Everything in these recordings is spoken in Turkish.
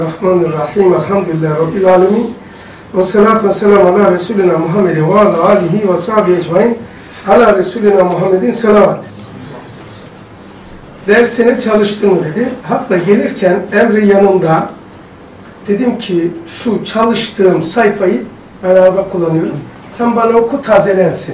Rahmanirrahim. Elhamdülillahi Rabbil alemin. Ve salatu ve selamu ala Resulina Muhammedin ve ala alihi ve sahibi ecmain. Ala Resulina Muhammedin selavat. Dersine çalıştığımı dedi. Hatta gelirken Emre yanımda. Dedim ki şu çalıştığım sayfayı beraber kullanıyorum. Sen bana oku, tazelensin.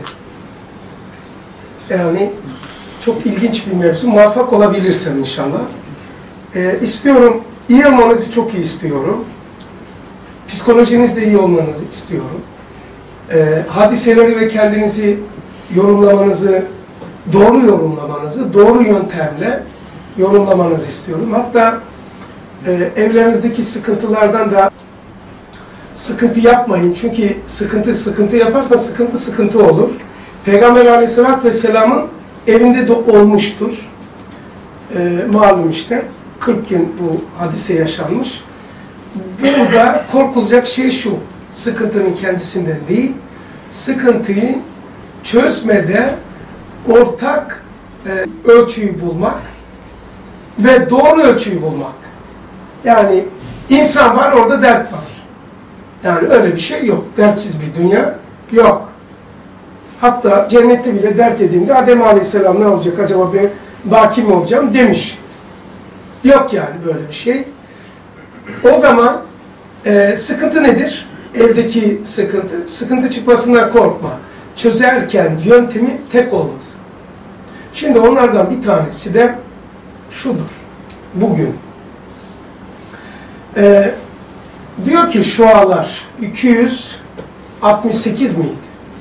Yani çok ilginç bir mevzu. Muvaffak olabilirsem inşallah. İstiyorum, iyi olmanızı çok iyi istiyorum. Psikolojinizde iyi olmanızı istiyorum. Hadiseleri ve kendinizi yorumlamanızı, doğru yorumlamanızı, doğru yöntemle yorumlamanızı istiyorum. Hatta evlerinizdeki sıkıntılardan da sıkıntı yapmayın. Çünkü sıkıntı yaparsan sıkıntı olur. Peygamber Aleyhisselatü Vesselam'ın evinde de olmuştur. Malum işte 40 gün bu hadise yaşanmış. Burada korkulacak şey şu, sıkıntının kendisinden değil, sıkıntıyı çözmede ortak ölçüyü bulmak ve doğru ölçüyü bulmak. Yani insan var, orada dert var. Yani öyle bir şey yok. Dertsiz bir dünya yok. Hatta cennette bile dert edildiğinde Adem Aleyhisselam ne olacak acaba, ben baki mi olacağım demiş. Yok yani böyle bir şey. O zaman sıkıntı nedir? Evdeki sıkıntı. Sıkıntı çıkmasından korkma. Çözerken yöntemi tek olmaz. Şimdi onlardan bir tanesi de şudur. Bugün. Diyor ki şualar 268 miydi?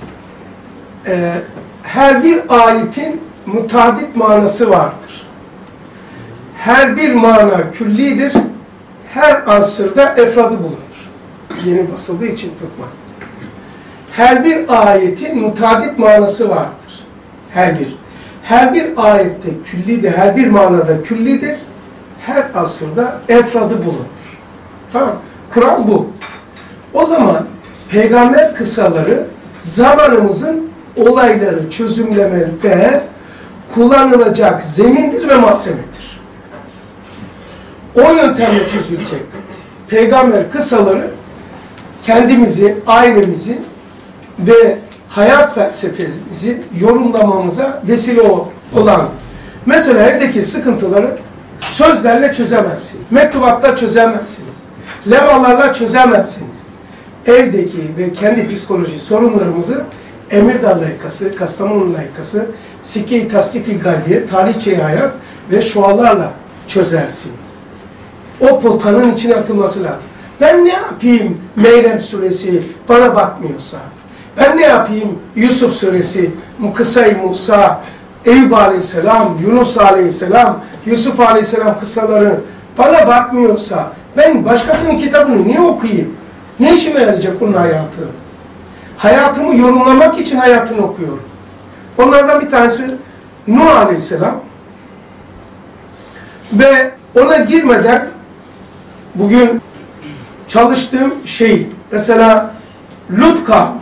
Her bir ayetin mutadit manası vardır. Her bir mana küllidir. Her asırda efradı bulunur. Yeni basıldığı için tutmaz. Her bir ayetin mutadit manası vardır. Her bir ayette küllidir, her bir manada küllidir. Her asırda efradı bulunur. Tamam. Kural bu. O zaman peygamber kıssaları zamanımızın olayları çözümlemede kullanılacak zemindir ve malzemedir. O yöntemle çözülecek. Peygamber kıssaları kendimizi, ailemizi ve hayat felsefemizi yorumlamamıza vesile olan. Mesela evdeki sıkıntıları sözlerle çözemezsiniz. Mektubatla çözemezsiniz. Levhalarla çözemezsiniz. Evdeki ve kendi psikoloji sorunlarımızı Emirdağ layıkası, Kastamonu layıkası, Sikke-i Tasdik-i Gaybiye, tarihçe hayat ve şualarla çözersiniz. O potanın içine atılması lazım. Ben ne yapayım Meryem suresi bana bakmıyorsa? Ben ne yapayım Yusuf suresi, Kıssa-i Musa, Eyüp aleyhisselam, Yunus aleyhisselam, Yusuf aleyhisselam kıssaları bana bakmıyorsa ben başkasının kitabını niye okuyayım? Ne işime yarayacak onun hayatı? Hayatımı yorumlamak için hayatını okuyorum. Onlardan bir tanesi Nuh aleyhisselam ve ona girmeden bugün çalıştığım şey, mesela Lut kavmi,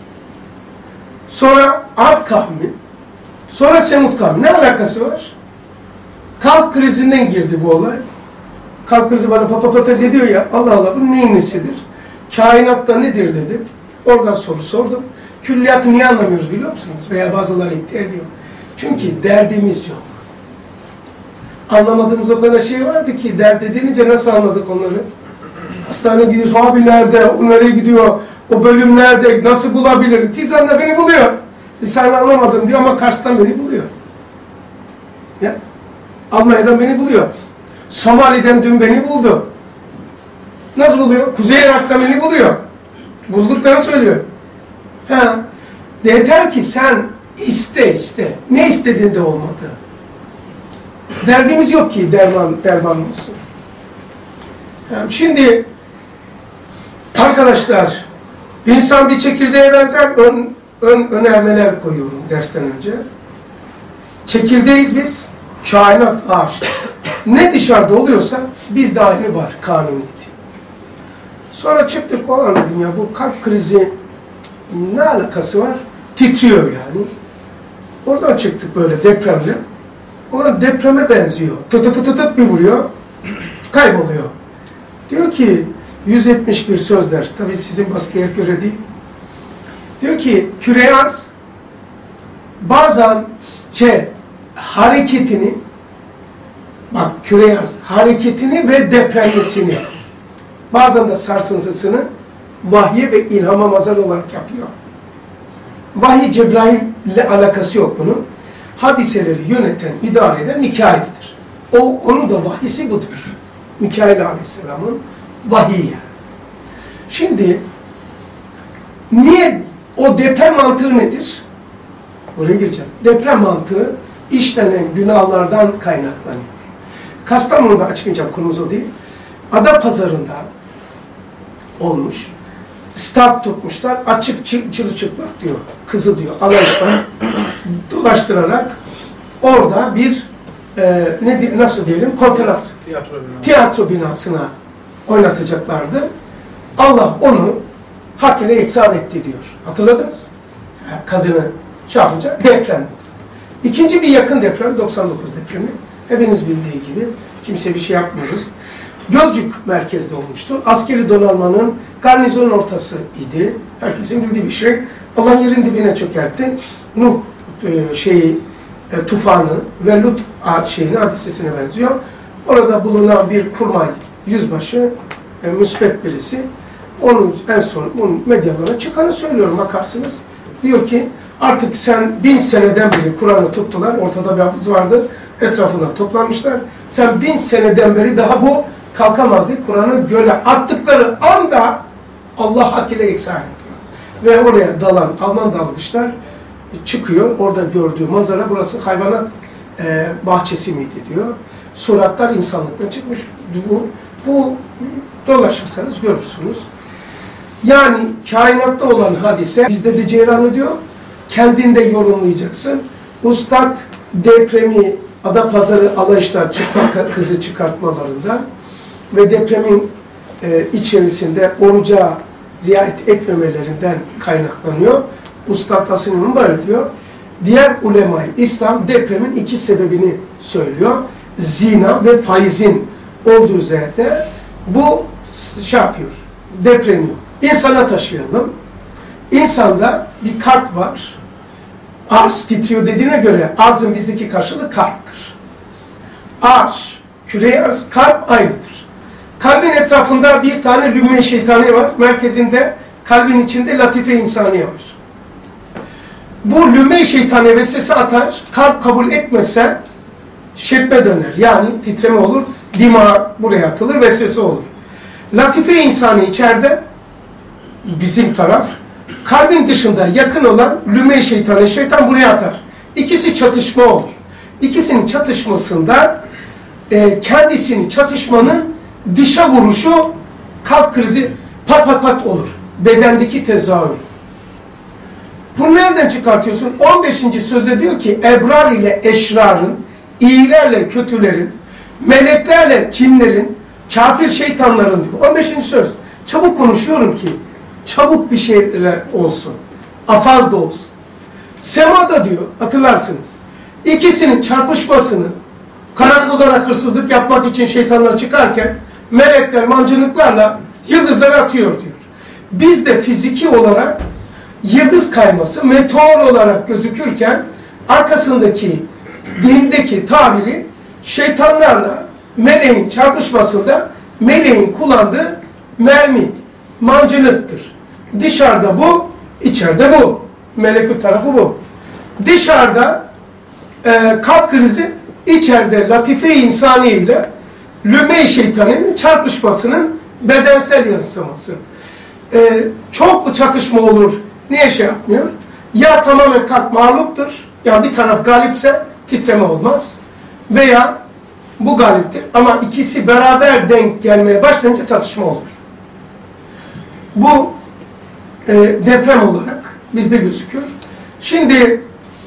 sonra Ad kavmi, sonra Semud kavmi. Ne alakası var? Kalp krizinden girdi bu olay. Kalp krizi bana papapata diyor ya, Allah Allah bu neyin nesidir? Kainatta nedir dedim. Oradan soru sordum. Külliyatı niye anlamıyoruz biliyor musunuz? Veya bazıları iddia ediyor. Çünkü derdimiz yok. Anlamadığımız o kadar şey vardı ki dert edilince nasıl anladık onları? Hastane gidiyoruz, abi nerede, o nereye gidiyor, o bölüm nerede, nasıl bulabilirim? Fizan da beni buluyor. Sen anlamadım diyor ama Kars'tan beni buluyor. Ya, Almanya'dan beni buluyor. Somali'den dün beni buldu. Nasıl buluyor? Kuzey Irak'tan beni buluyor. Bulduklarını söylüyor. Ha, yeter ki sen iste. Ne istediğinde olmadı. Derdimiz yok ki derman olsun. Yani şimdi arkadaşlar, insan bir çekirdeğe benzer önermeler koyuyorum dersten önce. Çekirdeğiz biz, kainat ağaç. Ne dışarıda oluyorsa bizde aynı var, kanuniyeti. Sonra çıktık falan dedim ya, bu kalp krizi ne alakası var? Titriyor yani. Oradan çıktık böyle depremle. Olan depreme benziyor. Tıt bir vuruyor, kayboluyor. Diyor ki 171 sözler, tabii sizin baskıya göre değil. Diyor ki küre arz bazen hareketini, bak küre arz hareketini ve depremesini, bazen de sarsıntısını vahye ve ilhama mazhar olarak yapıyor. Vahiy Cebrail ile alakası yok bunun. Hadiseleri yöneten, idare eden Mikail'dir. Onun da vahisi budur. Mikail Aleyhisselam'ın vahiyi. Şimdi niye o deprem mantığı nedir? Buraya gireceğim. Deprem mantığı işlenen günahlardan kaynaklanıyor. Kastamonu'da açmayacağım, konumuz o değil. Adapazarı'nda olmuş. Start tutmuşlar. Açık çırılçıplak diyor. Kızı diyor. Alayıştan dolaştırarak orada bir nasıl diyelim? Konferans. Tiyatro binasına oynatacaklardı. Allah onu hak ile eksan etti diyor. Hatırladınız? Kadını yapınca deprem oldu. İkinci bir yakın deprem 99 depremi. Hepiniz bildiği gibi. Kimse bir şey yapmıyoruz. Gölcük merkezde olmuştur. Askeri donanmanın garnizonun ortası idi. Herkesin bildiği bir şey. Allah yerin dibine çökertti. Nuh tufanı ve Lut hadisesine benziyor. Orada bulunan bir kurmay yüzbaşı, müsbet birisi, onun en son bunun medyalara çıkanı söylüyorum, bakarsınız. Diyor ki artık sen 1000 seneden beri Kur'an'ı tuttular, ortada bir hafız vardı, etrafında toplanmışlar. Sen 1000 seneden beri daha bu kalkamaz diye Kur'an'ı göle attıkları anda Allah hak ile eksan ediyor. Ve oraya dalan Alman dalgıçlar çıkıyor, orada gördüğü manzara, burası hayvanat bahçesi miydi diyor. Suratlar insanlıktan çıkmış. Bu dolaşırsanız görürsünüz. Yani kainatta olan hadise, bizde de cereyan diyor, kendinde yorumlayacaksın. Ustad depremi, Adapazarı Alayışlar çıplak kızı çıkartmalarında ve depremin içerisinde oruca riayet etmemelerinden kaynaklanıyor. Ustad Hasan böyle diyor. Diğer ulema-i İslam depremin iki sebebini söylüyor. Zina ve faizin olduğu üzerinde bu yapıyor, depremiyor. İnsana taşıyalım. İnsanda bir kalp var. Arz titriyor dediğine göre arzın bizdeki karşılığı kalptir. Arş, küre arz, kalp aynıdır. Kalbin etrafında bir tane lümme şeytani var. Merkezinde, kalbin içinde latife insaniye var. Bu lümme şeytani vesvese atar, kalp kabul etmezse şeppe döner. Yani titreme olur, dima buraya atılır, vesvese olur. Latife insani içeride, bizim taraf, kalbin dışında yakın olan lümme şeytanı, şeytan buraya atar. İkisi çatışma olur. İkisinin çatışmasında kendisini çatışmanın dışa vuruşu, kalp krizi pat pat pat olur. Bedendeki tezahür. Bunu nereden çıkartıyorsun? 15. sözde diyor ki ebrar ile eşrarın, iyilerle kötülerin, meleklerle cinlerin, kafir şeytanların diyor. 15. söz. Çabuk konuşuyorum ki çabuk bir şeyler olsun. Afaz da olsun. Semada diyor, hatırlarsınız. İkisinin çarpışmasını, karakollara hırsızlık yapmak için şeytanlar çıkarken melekler mancınıklarla yıldızları atıyor diyor. Biz de fiziki olarak yıldız kayması meteor olarak gözükürken arkasındaki dindeki tabiri şeytanlarla meleğin çarpışmasında meleğin kullandığı mermi, mancınıktır. Dışarıda bu, içeride bu. Melekut tarafı bu. Dışarıda kalp krizi, içeride latife insani ile lümme-i şeytanın çarpışmasının bedensel yansıması. Çok çatışma olur. Niye şey yapmıyor? Ya tamamen kalp mağluptur, ya bir taraf galipse titreme olmaz. Veya bu galiptir ama ikisi beraber denk gelmeye başlayınca çatışma olur. Bu deprem olarak bizde gözüküyor. Şimdi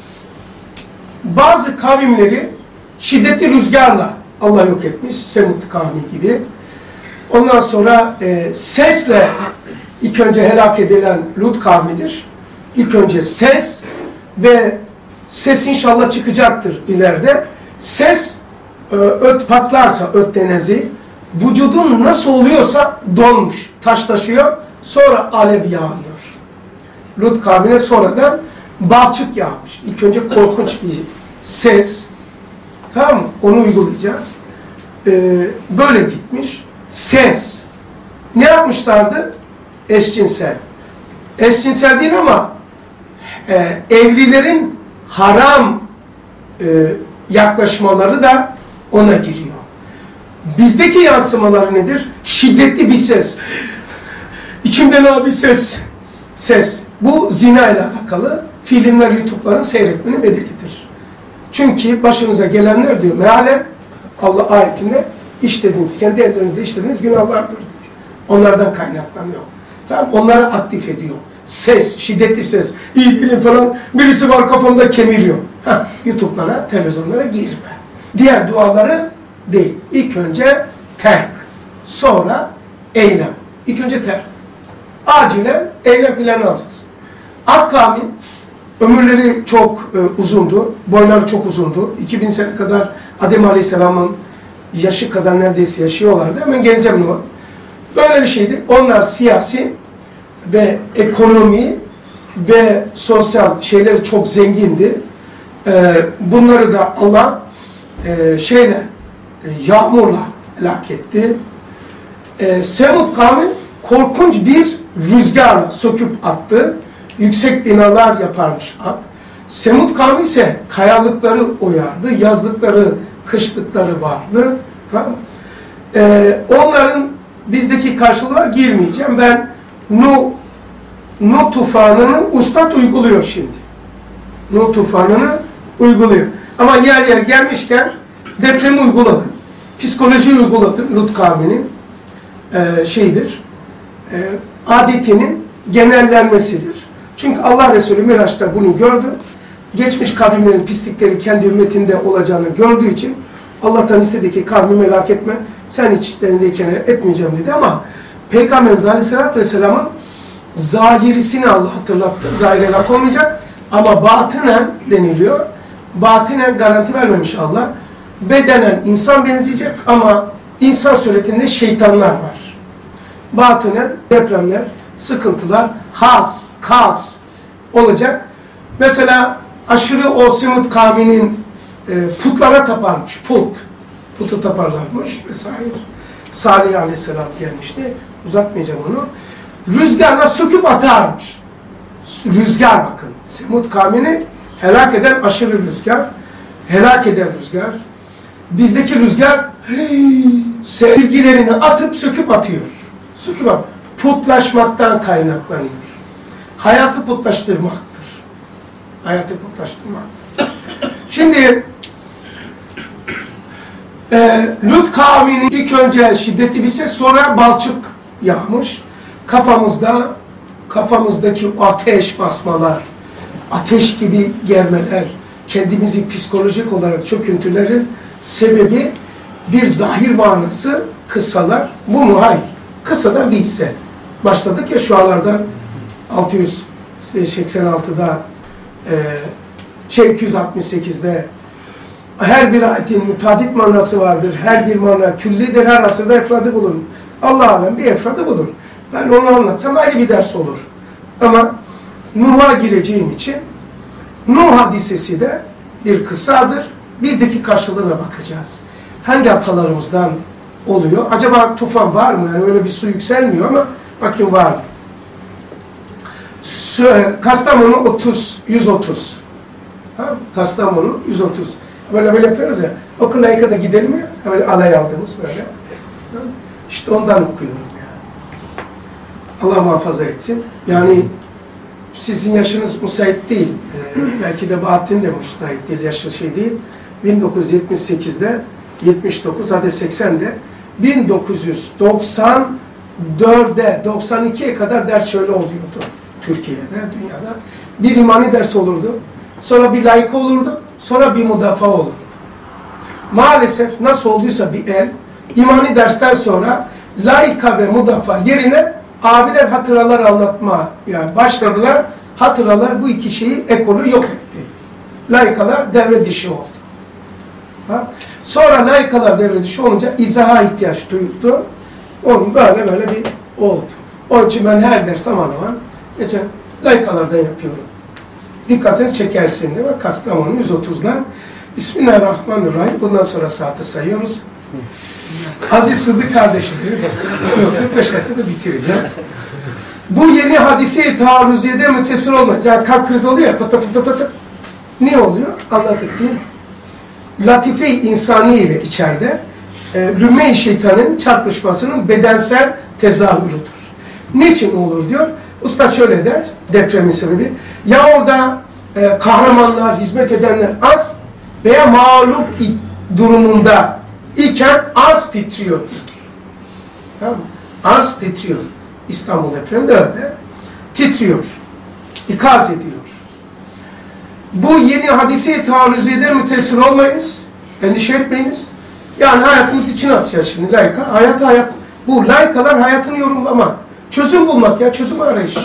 bazı kavimleri şiddetli rüzgarla Allah yok etmiş. Semud kavmi gibi. Ondan sonra sesle ilk önce helak edilen Lut kavmidir. İlk önce ses ve ses inşallah çıkacaktır ileride. Ses öt patlarsa, öt denezi vücudun nasıl oluyorsa donmuş, taşlaşıyor, sonra alev yağıyor. Lut kavmine sonradan balçık yağmış. İlk önce korkunç bir ses, tamam mı? Onu uygulayacağız. Böyle gitmiş. Ses. Ne yapmışlardı? Eşcinsel. Eşcinsel değil ama evlilerin haram yaklaşmaları da ona giriyor. Bizdeki yansımaları nedir? Şiddetli bir ses. İçimden abi ses. Ses. Bu zina ile alakalı. Filmler, YouTube'ların seyretmenin bedelidir. Çünkü başınıza gelenler diyor mealen Allah ayetinde işlediğiniz, kendi ellerinizle işlediğiniz günahlardır diyor. Onlardan kaynaklanıyor. Tamam, onları aktif ediyor. Ses, şiddetli ses. İyi değilim falan. Birisi var kafamda kemiriyor. YouTube'lara, televizyonlara girme. Diğer duaları değil. İlk önce terk. Sonra eylem. İlk önce terk. Acilen eylem planı alacağız. Ad kavmi ömürleri çok uzundu. Boyları çok uzundu. 2000 sene kadar Adem Aleyhisselam'ın yaşı kadar neredeyse yaşıyorlardı. Hemen geleceğim buna. Böyle bir şeydi. Onlar siyasi ve ekonomi ve sosyal şeyleri çok zengindi. Bunları da Allah yağmurla helak etti. Semud kavmi korkunç bir rüzgarla söküp attı. Yüksek binalar yaparmış at. Semud kavmi ise kayalıkları oyardı. Yazlıkları, kışlıkları vardı. Tamam. Onların bizdeki karşılığı var, girmeyeceğim. Ben Nuh tufanını ustad uyguluyor şimdi. Nuh tufanını uyguluyor. Ama yer yer gelmişken depremi uyguladım. Psikolojiyi uyguladım. Lut kavminin adetinin genellenmesidir. Çünkü Allah Resulü Miraç'ta bunu gördü. Geçmiş kavimlerin pislikleri kendi ümmetinde olacağını gördüğü için Allah'tan istedi ki kavmi merak etme, sen hiç işlerindeyken etmeyeceğim dedi ama Peygamberimiz Aleyhisselatü Vesselam'ın zahirisini Allah hatırlattı. Zahire lak olmayacak ama batinen deniliyor. Batinen garanti vermemiş Allah. Bedenen insan benzeyecek ama insan suretinde şeytanlar var. Batinen depremler, sıkıntılar, kaz olacak. Mesela aşırı o Semud kavminin putlara taparmış. Putu taparlarmış vesaire. Salih Aleyhisselam gelmişti. Uzatmayacağım onu. Rüzgarla söküp atarmış. Rüzgar bakın. Semud kavmini helak eden aşırı rüzgar. Helak eden rüzgar. Bizdeki rüzgar sevgilerini atıp söküp atıyor. Söküp atıyor. Putlaşmaktan kaynaklanıyor. Hayatı putlaştırmaktır. Hayatı putlaştırmaktır. Şimdi Lut kavminin ilk önce şiddetli bir ses, sonra balçık yağmış. Kafamızdaki ateş basmalar, ateş gibi germeler, kendimizi psikolojik olarak çöküntülerin sebebi bir zahir manası kıssalar. Bu mu? Hayır. Kıssadan bir hisse. Başladık ya şu anlardan 686'da 268'de her bir ayetin mutadit manası vardır. Her bir mana küllidir. Her asırda efradı bulunur. Allah alem bir efradı budur. Ben onu anlatsam ayrı bir ders olur. Ama Nuh'a gireceğim için Nuh hadisesi de bir kıssadır. Bizdeki karşılığına bakacağız. Hangi atalarımızdan oluyor? Acaba tufan var mı? Yani öyle bir su yükselmiyor ama bakayım var mı? Kastamonu 130. Kastamonu 130. Böyle yapıyoruz ya. Okula yakında gidelim ya. Böyle alay aldığımız böyle. İşte ondan okuyorum ya. Allah muhafaza etsin. Yani sizin yaşınız müsait değil. Belki de Bahattin de müsait değil. Yaşı değil. 1978'de 79 hadi 80'de 1994'de 92'ye kadar ders şöyle oluyordu. Türkiye'de, dünyada. Bir imani ders olurdu. Sonra bir laika olurdu. Sonra bir müdafaa olurdu. Maalesef nasıl olduysa bir imani dersten sonra laika ve müdafaa yerine abiler hatıralar anlatmaya başladılar. Hatıralar bu iki şeyi, ekolü yok etti. Laikalar devre dışı oldu. Sonra laikalar devre dışı olunca izaha ihtiyaç duyuldu. Onun böyle bir oldu. Onun için ben her ders aman geçen laikalardan yapıyorum. Dikkatini çekersin değil mi? Kastamonu 130'dan. Bismillahirrahmanirrahim. Bundan sonra saati sayıyoruz. Aziz Sıddık kardeşlerim, 45 dakikada bitireceğim. Bu yeni hadise-i taarruziyede mütesir olmaz. Yani kalp krizi oluyor ya, pıt. Ne oluyor? Anlattık değil mi? Latife-i insani ile içeride rümme-i şeytanın çarpışmasının bedensel tezahürüdür. Niçin olur diyor? Usta şöyle der, depremin sebebi. Ya orada kahramanlar, hizmet edenler az veya mağlup durumunda iken arz titriyor diyor. Tamam mı? Arz titriyor. İstanbul depremi de öyle. Titriyor. İkaz ediyor. Bu yeni hadise-i taarruziyeden mütesir olmayınız. Endişe etmeyiniz. Yani hayatımız için atacağız şimdi laika. Hayat. Bu laikalar hayatını yorumlamak. Çözüm bulmak ya. Çözüm arayışı.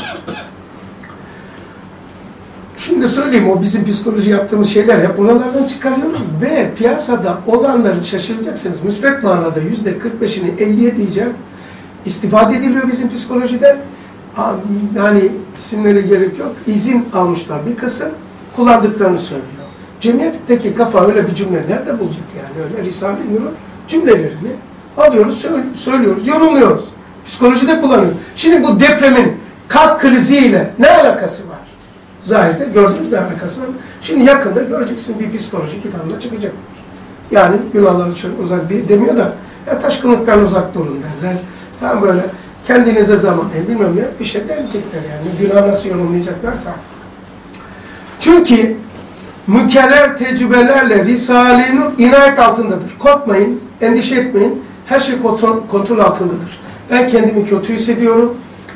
Şimdi söyleyeyim, o bizim psikoloji yaptığımız şeyler hep buralardan çıkarıyorum ve piyasada olanları şaşıracaksınız. Müsbet manada %45'ini 50'ye diyeceğim. İstifade ediliyor bizim psikolojiden. Yani isimlere gerek yok. İzin almışlar bir kısım. Kullandıklarını söylüyor. Cemiyetteki kafa öyle bir cümle nerede bulacak yani? Öyle Risale-i Nur'un cümlelerini alıyoruz, söylüyoruz, yorumluyoruz. Psikolojide kullanıyor. Şimdi bu depremin kalp kriziyle ne alakası var? Zahirde gördüğünüz ne alakası var? Şimdi yakında göreceksin, bir psikoloji kitabına çıkacaktır. Yani günahları şöyle uzak demiyor da ya taşkınlıktan uzak durun derler. Tam böyle kendinize zaman bilmem ne bir şey diyecekler yani. Günah nasıl yorumlayacaklarsa. Çünkü mükerrer tecrübelerle Risale-i Nur inayet altındadır. Korkmayın, endişe etmeyin. Her şey kontrol altındadır. Ben kendimi kötü hissediyorum.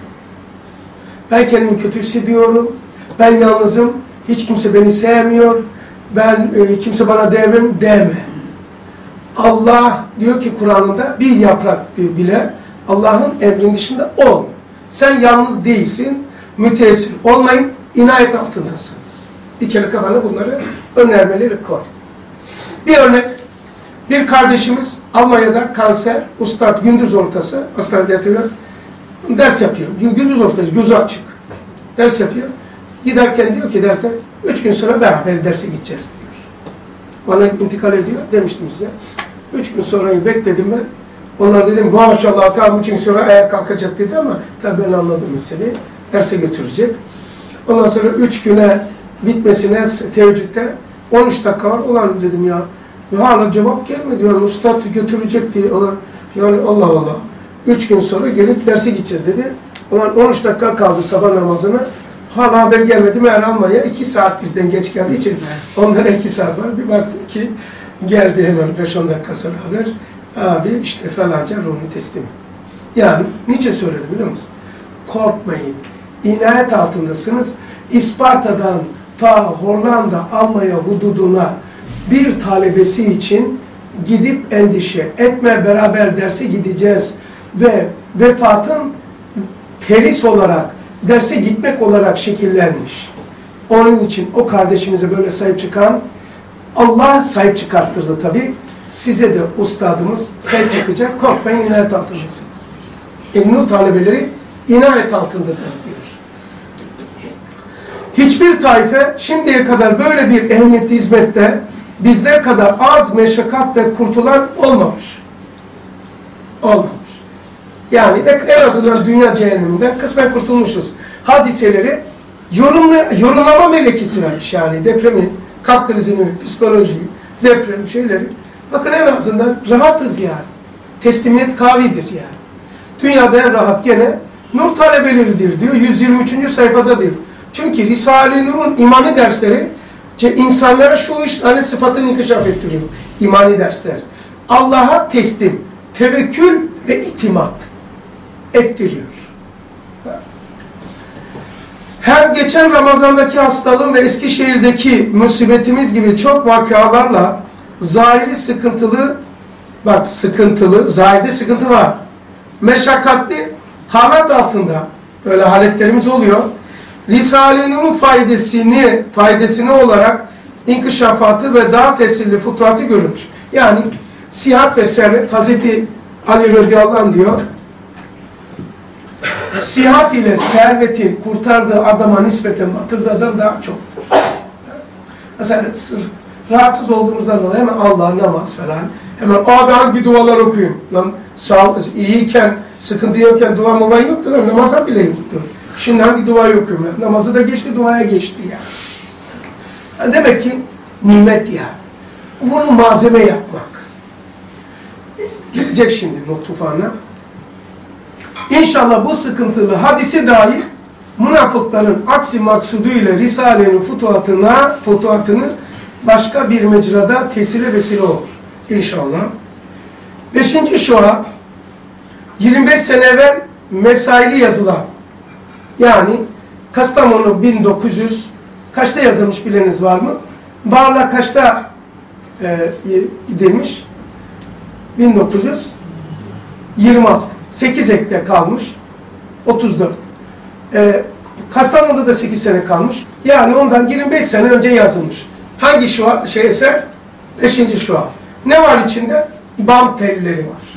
Ben yalnızım. Hiç kimse beni sevmiyor. Kimse bana değer vermiyor. Deme. Allah diyor ki Kur'an'ında bir yaprak bile Allah'ın emrinin dışında olmuyor. Sen yalnız değilsin. Müteessir olmayın. İnayet altındasınız. Bir kere kafana bunları önermeleri koy. Bir örnek. Bir kardeşimiz Almanya'da kanser, ustad gündüz ortası, hastanede yatıyor, ders yapıyor. Gündüz ortası, gözü açık. Ders yapıyor. Giderken diyor ki derse, 3 gün sonra beraber derse gideceğiz diyor. Bana intikal ediyor, demiştim size. 3 gün sonrayı bekledim ben. Onlar dedim, maşallah tam 3 gün sonra ayağa kalkacak dedi ama tabii ben anladım meseleyi. Derse götürecek. Ondan sonra 3 güne bitmesine teheccüde 13 dakika var. Ulan dedim ya hala cevap gelmedi. Yani ustad götürecek diye. Yani Allah Allah. 3 gün sonra gelip derse gideceğiz dedi. Ulan 13 dakika kaldı sabah namazına. Hala haber gelmedi. Meğer Almanya 2 saat bizden geç geldiği için onlara 2 saat var. Bir baktım ki geldi hemen 5-10 dakika sonra haber. Abi işte falanca ruhunu teslim. Yani niçin söyledim biliyor musun? Korkmayın. İnayet altındasınız. İsparta'dan ta Hollanda, Almanya hududuna bir talebesi için gidip endişe etme, beraber derse gideceğiz ve vefatın teris olarak derse gitmek olarak şekillenmiş. Onun için o kardeşimize böyle sahip çıkan Allah sahip çıkarttırdı tabi. Size de ustadımız sahip çıkacak. Korkmayın, inayet altındasınız. İlmi talebeleri inayet altındadır diyor. Hiçbir taife şimdiye kadar böyle bir ehemmiyetli hizmette bizler kadar az meşakkatle kurtulan olmamış. Olmamış. Yani en azından dünya cehenneminden kısmen kurtulmuşuz. Hadiseleri yorumlama melekesi vermiş yani. Depremin, kalp krizini, psikolojiyi, deprem şeyleri. Bakın en azından rahatız yani. Teslimiyet kavidir yani. Dünyada en rahat gene nur talebeleridir diyor. 123. sayfada diyor. Çünkü Risale-i Nur'un imani dersleri insanlara şu 3 tane sıfatını inkişaf ettiriyor. İmani dersler. Allah'a teslim, tevekkül ve itimat ettiriyor. Hem geçen Ramazan'daki hastalığım ve Eskişehir'deki musibetimiz gibi çok vakalarla zahiri sıkıntılı, bak sıkıntılı, zahirde sıkıntı var. Meşakkatli halat altında böyle haletlerimiz oluyor. Risale-i Nur'un faydasını olarak inkişafatı ve daha tesirli futuhatı görülmüş. Yani Sihat ve servet, Hazreti Ali radıyallahu anh diyor, sihat ile servetin kurtardığı adama nispeten batırdığı adam daha çoktur. Mesela rahatsız olduğumuzdan dolayı hemen Allah, namaz falan, hemen hangi dualar okuyun. Lan sağlıklı, iyiyken, sıkıntı yokken dua mı yoktu lan, namaza bile yoktu. Şimdi hangi duayı okuyorum lan? Namazı da geçti, duaya geçti ya. Yani demek ki nimet ya. Bunu malzeme yapmak. Gelecek şimdi not tufanına. İnşallah bu sıkıntılı hadisi dahi münafıkların aksi maksuduyla Risale'nin futuhatını başka bir mecrada tesire vesile olur. İnşallah. 5. şua 25 sene evvel mesaili yazılar. Yani Kastamonu 1900 kaçta yazılmış bileniniz var mı? Bağla kaçta gidilmiş? 1926. 8 ekte kalmış. 34. Kastamonu'da da 8 sene kalmış. Yani ondan 25 sene önce yazılmış. Hangi şua, eser? 5. şua. Ne var içinde? Bam telleri var.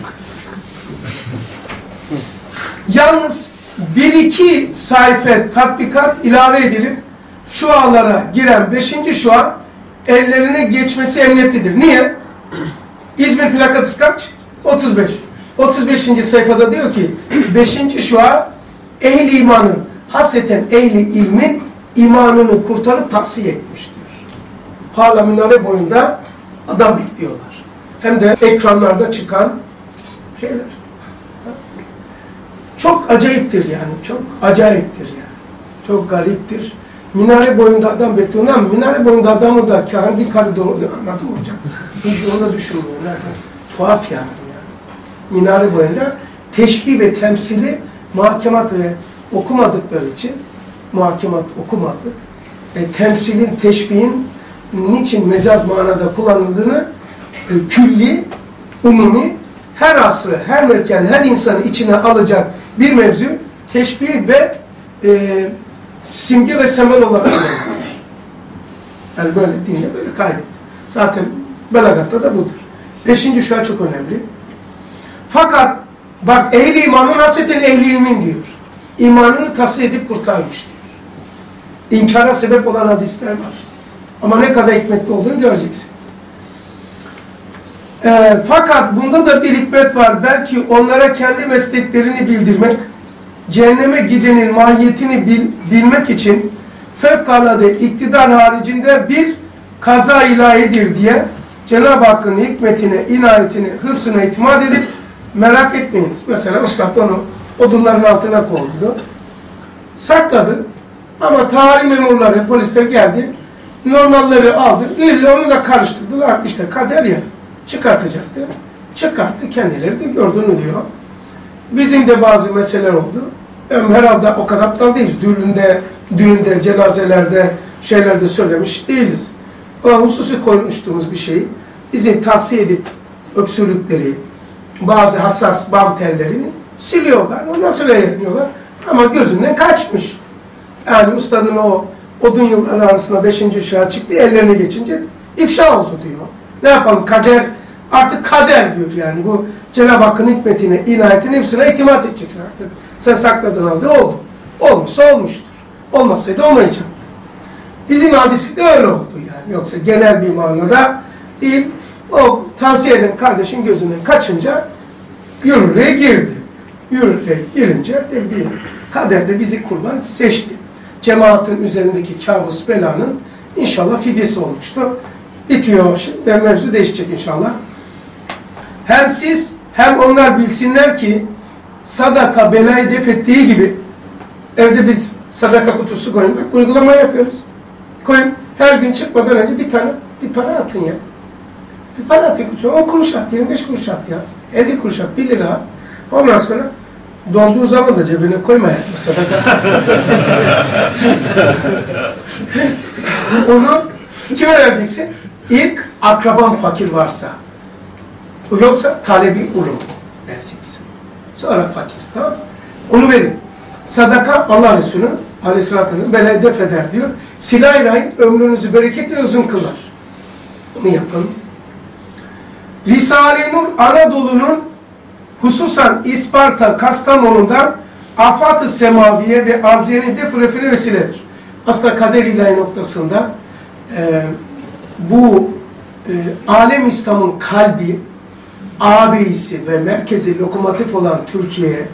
Yalnız 1-2 sayfa tatbikat ilave edilip şualara giren 5. şua ellerine geçmesi emniyetlidir. Niye? İzmir plakası kaç? 35. 35. sayfada diyor ki 5. şua ehli imanın, hasreten ehli ilmin imanını kurtarıp tahsiye etmiştir. Hala minare boyunda adam bekliyorlar. Hem de ekranlarda çıkan şeyler. Çok acayiptir yani. Çok acayiptir yani. Çok gariptir. Minare boyunda adam bekliyor. Ama minare boyunda adamı da hangi koridor anladım hocam? Hiç onu da düşünmüyor. Tuhaf yani. Minare boyunda teşbih ve temsili muhakemat ve okumadıkları için muhakemat okumadık. Temsilin, teşbihin niçin mecaz manada kullanıldığını külli, umumi, her asrı, her mekan, her insanı içine alacak bir mevzu teşbih ve simge ve semel olarak kullanılır. Yani böyle dinde böyle kaydet. Zaten belagatta da budur. 5. şua çok önemli. Fakat bak ehli imanın hasreten ehli ilmin diyor. İmanını tasfiye edip kurtarmış diyor. İnkara sebep olan hadisler var. Ama ne kadar hikmetli olduğunu göreceksiniz. Fakat bunda da bir hikmet var. Belki onlara kendi mesleklerini bildirmek, cehenneme gidenin mahiyetini bilmek için fevkalade iktidar haricinde bir kaza ilahidir diye Cenab-ı Hakk'ın hikmetine, inayetine, hıfzına itimat edip merak etmeyiniz. Mesela Üstad onu odunların altına koydu. Sakladı. Ama tarih memurları, polisler geldi. Normalleri aldı. İlle onu da karıştırdılar. İşte kader ya. Çıkartacaktı. Çıkarttı. Kendileri de gördüğünü diyor. Bizim de bazı meseleler oldu. Herhalde o kadar aptal değiliz. Düğünde, cenazelerde, şeylerde söylemiş değiliz. O hususi konuştuğumuz bir şeyi bizim tavsiye edip öksürükleri, bazı hassas bam tellerini siliyorlar. Ondan sonra yayınlıyorlar. Ama gözünden kaçmış. Yani ustadın o odun yılları arasında 5. şua çıktı, ellerine geçince ifşa oldu diyor. Ne yapalım? Kader, artık kader diyor yani. Bu Cenab-ı Hakk'ın hikmetine, inayetine, hepsine itimat edeceksin artık. Sen sakladın aldı, oldu. Olmuşsa olmuştur. Olmasaydı olmayacaktı. Bizim hadisinde öyle oldu yani. Yoksa genel bir manada değil. O tavsiye eden kardeşin gözünden kaçınca yürürlüğe girdi. Yürürlüğe girince bir kaderde bizi kurban seçti. Cemaatin üzerindeki kabus belanın inşallah fidyesi olmuştu. Bitiyor şimdi. Mevzu değişecek inşallah. Hem siz hem onlar bilsinler ki sadaka belayı def ettiği gibi evde biz sadaka kutusu koyun. Bak uygulama yapıyoruz. Koyun. Her gün çıkmadan önce bir para atın ya. Bir para atın kutuya. 10 kuruş at, 25 kuruş at ya. 50 kuruş at, 1 lira at. Ondan sonra dolduğu zaman da cebine koyma ya. Bu sadaka. Onu kime vereceksin? İlk akraban fakir varsa. Yoksa talebi ulum vereceksin. Sonra fakir, tamam mı? Onu verin. Sadaka Allah Resulü Aleyhisselatü Vesselam belayı def eder diyor. Silah-ı Rahim ömrünüzü bereketli uzun kılar. Bunu yapın. Risale-i Nur Anadolu'nun hususan İsparta, Kastamonu'dan afat-ı semaviye ve arziyenin defrefine vesiledir. Aslında kader ilahi noktasında bu alem İslam'ın kalbi, ağabeyisi ve merkezi lokomotif olan Türkiye'ye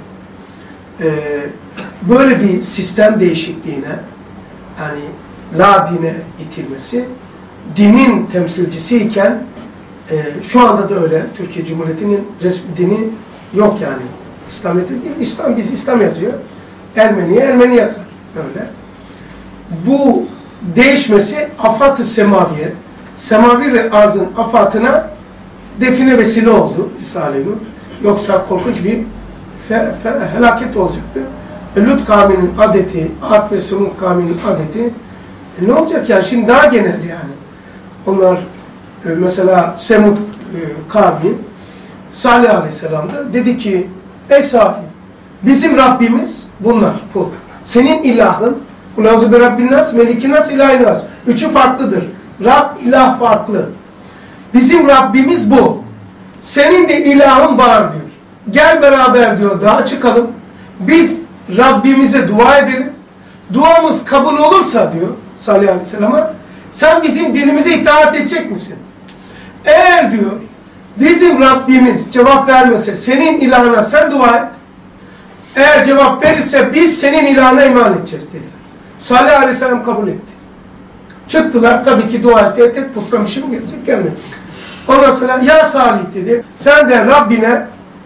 böyle bir sistem değişikliğine, yani la dine itilmesi, dinin temsilcisiyken şu anda da öyle, Türkiye Cumhuriyeti'nin resmi dini yok yani. İslamiyet'e değil, biz İslam yazıyor. Ermeni'ye Ermeni yazar. Öyle. Bu değişmesi afat-ı semaviye, semavi ve arzın afatına define vesile oldu Risale-i Nur. Yoksa korkunç bir felaket olacaktı. Lut kavminin adeti, Ad ve Semud kavminin adeti ne olacak yani? Şimdi daha genel yani. Onlar mesela Semud kavmi Salih Aleyhisselam'da dedi ki ey Salih, bizim Rabbimiz bunlar, put. Senin ilahın, Kulâuzu bi Rabbin nas, Melikin nas, ilahin nas. Üçü farklıdır. Rab, ilah farklı. Bizim Rabbimiz bu. Senin de ilahın var diyor. Gel beraber diyor, daha çıkalım. Biz Rabbimize dua edelim. Duamız kabul olursa diyor Salih Aleyhisselam'a, sen bizim dinimize itaat edecek misin? Eğer diyor bizim Rabbimiz cevap vermese senin ilahına sen dua et. Eğer cevap verirse biz senin ilahına iman edeceğiz dediler. Salih Aleyhisselam kabul etti. Çıktılar, tabii ki dua etti. Et puttan bir şey mi gelecek? Gelmedi. Ondan sonra ya Salih dedi, sen de Rabbine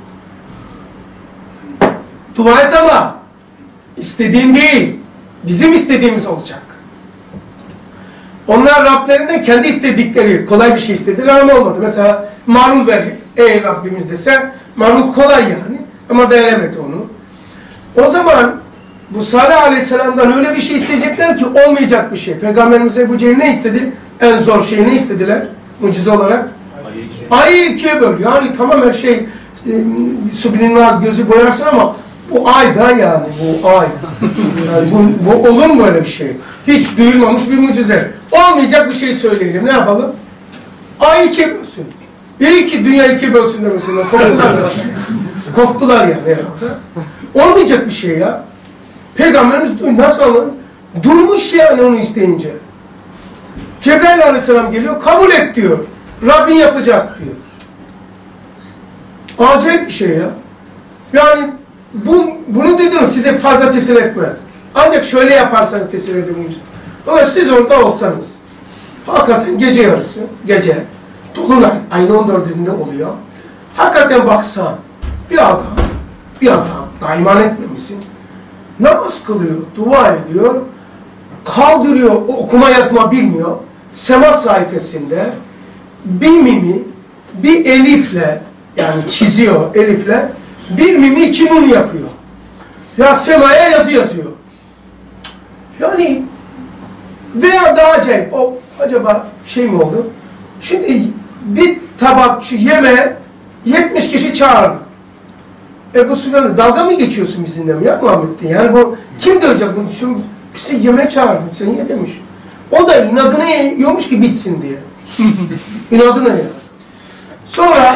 dua et ama istediğin değil, bizim istediğimiz olacak. Onlar Rablerinden kendi istedikleri kolay bir şey istediler ama olmadı. Mesela marul ver ey Rabbimiz dese, marul kolay yani ama veremedi onu. O zaman bu Salih Aleyhisselam'dan öyle bir şey isteyecekler ki olmayacak bir şey. Peygamberimiz Ebu Cehil ne istedi? En zor şeyi ne istediler? Mucize olarak. Ayı ikiye böl. Yani tamam her şey subliminal gözü boyarsın ama bu ay da yani bu ay. Yani bu olur mu öyle bir şey? Hiç duyulmamış bir mucize. Olmayacak bir şey söyleyelim. Ne yapalım? Ay ikiye bölsün. İyi ki dünya ikiye bölsün demesinden korktular. Korktular yani herhalde. Olmayacak bir şey ya. Peygamberimiz nasıl durmuş yani onu isteyince. Cebrail Aleyhisselam geliyor, kabul et diyor. Rabbin yapacak diyor. Acayip bir şey ya. Yani bunu duydunuz size fazla tesir etmez. Ancak şöyle yaparsanız tesir edebilir. Dolayısıyla siz orada olsanız, hakikaten gece yarısı, gece, dolunay, ayın 14'ünde oluyor. Hakikaten baksan, bir adam, daha iman etmemişsin, namaz kılıyor, dua ediyor, kaldırıyor, okuma yazma bilmiyor, sema sayfasında bir mimi, bir elifle, yani çiziyor elifle, bir mimi iki nun yapıyor. Ya semaya yazı yazıyor. Yani veya daha acayip, o acaba şey mi oldu? Şimdi bir tabak yemeğe 70 kişi çağırdı. Ebu Süfyan'la dalga mı geçiyorsun bizimle mi ya Muhammed'de? Yani bu kim diyecek bunu? Şimdi bizi yemeğe çağırdın, sen ye demiş. O da inadına yiyormuş ki bitsin diye. İnadına ya. Sonra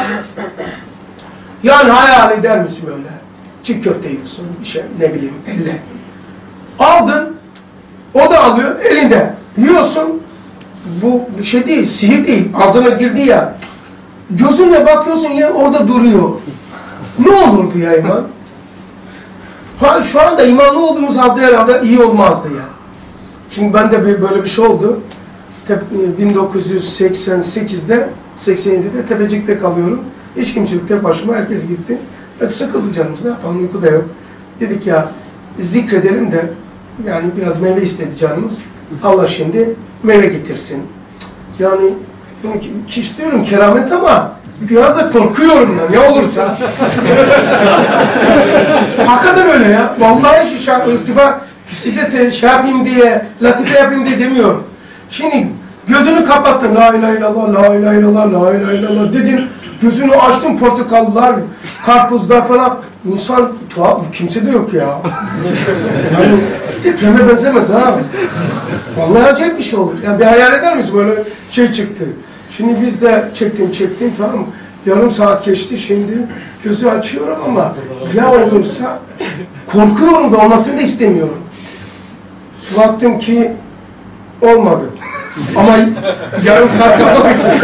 yani hayal eder misin böyle? Çiğ köfte yiyorsun, bir şey ne bileyim elle. Aldın, o da alıyor elinde. Yiyorsun, bu bir şey değil, sihir değil. Ağzına girdi ya. Gözünle bakıyorsun ya orada duruyor. Ne olurdu ya iman? Ha, şu anda imanlı olduğumuz halde herhalde iyi olmazdı ya. Çünkü ben de böyle bir şey oldu. 1988'de, 87'de Tepecik'te kalıyorum. Hiç kimse yok, tek başıma, herkes gitti. Sıkıldı canımız, ne yapalım, uyku da yok. Dedik ya, zikredelim de, yani biraz meyve istedi canımız. Allah şimdi meyve getirsin. Yani istiyorum keramet ama biraz da korkuyorum ya, ne olursa. Hakikaten öyle ya. Vallahi iltifa size şey yapayım diye, latife yapayım diye demiyorum. Şimdi gözünü kapattın, la ilahe illallah, la ilahe illallah, la ilahe illallah dedin. Gözünü açtın, portakallar, karpuzlar falan. İnsan, tuhaf, kimse de yok ya. Yani depreme benzemez ha. Vallahi acayip bir şey olur. Yani bir hayal eder misin böyle şey çıktı. Şimdi biz de çektim tamam mı? Yarım saat geçti, şimdi gözü açıyorum ama ya olursa korkuyorum da olmasını da istemiyorum. Baktım ki olmadı. Ama yarım saat kapalı.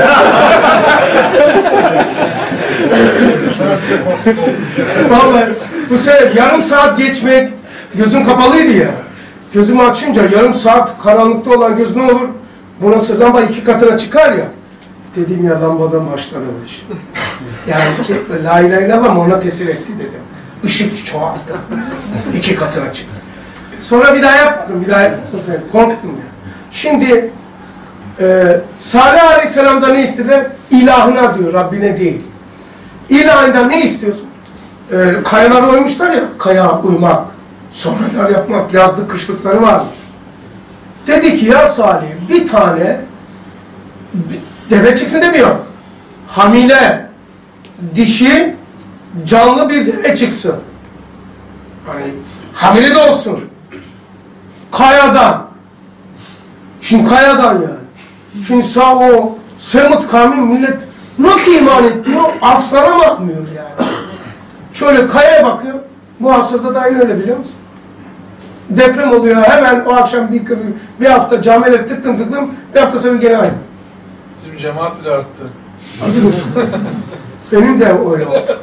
Vallahi bu sefer yarım saat geçmek, gözüm kapalıydı ya. Gözümü açınca yarım saat karanlıkta olan göz ne olur? Bu nasıl lamba 2 katına çıkar ya. Dedim ya lambadan başladı bu iş. Yani ki la ilahe illallah ona tesir etti dedim. Işık çoğaldı. 2 katına çıktı. Sonra bir daha yapmadım, bir daha yapmadım. Korktum ya. Şimdi Salih Aleyhisselam'da ne istediler? İlahına diyor, Rabbine değil. İlahından ne istiyorsun? Kayalara uymuşlar ya, kaya uymak, sonralar yapmak, yazlık kışlıkları varmış. Dedi ki ya Salih, bir tane deve çıksın demiyor. Hamile, dişi, canlı bir deve çıksın. Hani hamile de olsun. Kayadan. Şimdi kayadan yani. Şimdi sağ o Semut kavmi millet nasıl iman etmiyor? Afsana bakmıyor yani. Şöyle kayaya bakıyor. Bu asırda da aynı öyle biliyor musun? Deprem oluyor hemen o akşam bir hafta camiler tıklım tıklım, bir hafta sonra gene aynı. Bizim cemaat bile arttı. Benim de öyle oldu.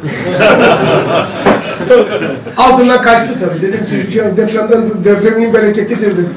Ağzımdan kaçtı tabii. Dedim ki depremin bereketidir dedim.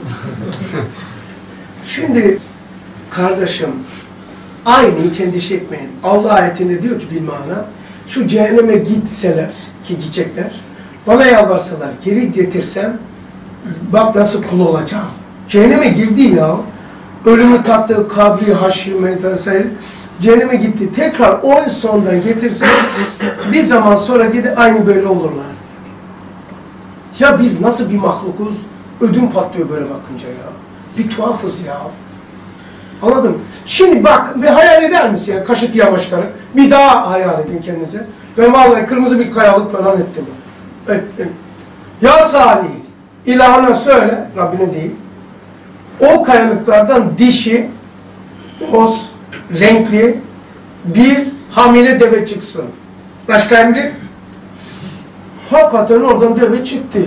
Şimdi kardeşim aynı hiç endişe etmeyin. Allah ayetinde diyor ki bilmana şu cehenneme gitseler ki gidecekler bana yalvarsalar geri getirsem bak nasıl kul olacağım. Cehenneme girdi ya. Ölümü tattı, kabri, haşir, vesaire. Cehenneme gitti. Tekrar o sondan getirse bir zaman sonra gidip aynı böyle olurlar. Ya biz nasıl bir mahlukuz? Ödüm patlıyor böyle bakınca ya. Bir tuhafız ya. Anladın mı? Şimdi bak bir hayal eder misin ya Kaşık yamaçları? Bir daha hayal edin kendinize. Ben vallahi kırmızı bir kayalık falan ettim. Ettim. Ya Salih, ilahına söyle, Rabbine değil. O kayalıklardan dişi, boz, renkli bir hamile deve çıksın. Başka emri? Hakikaten oradan deve çıktı.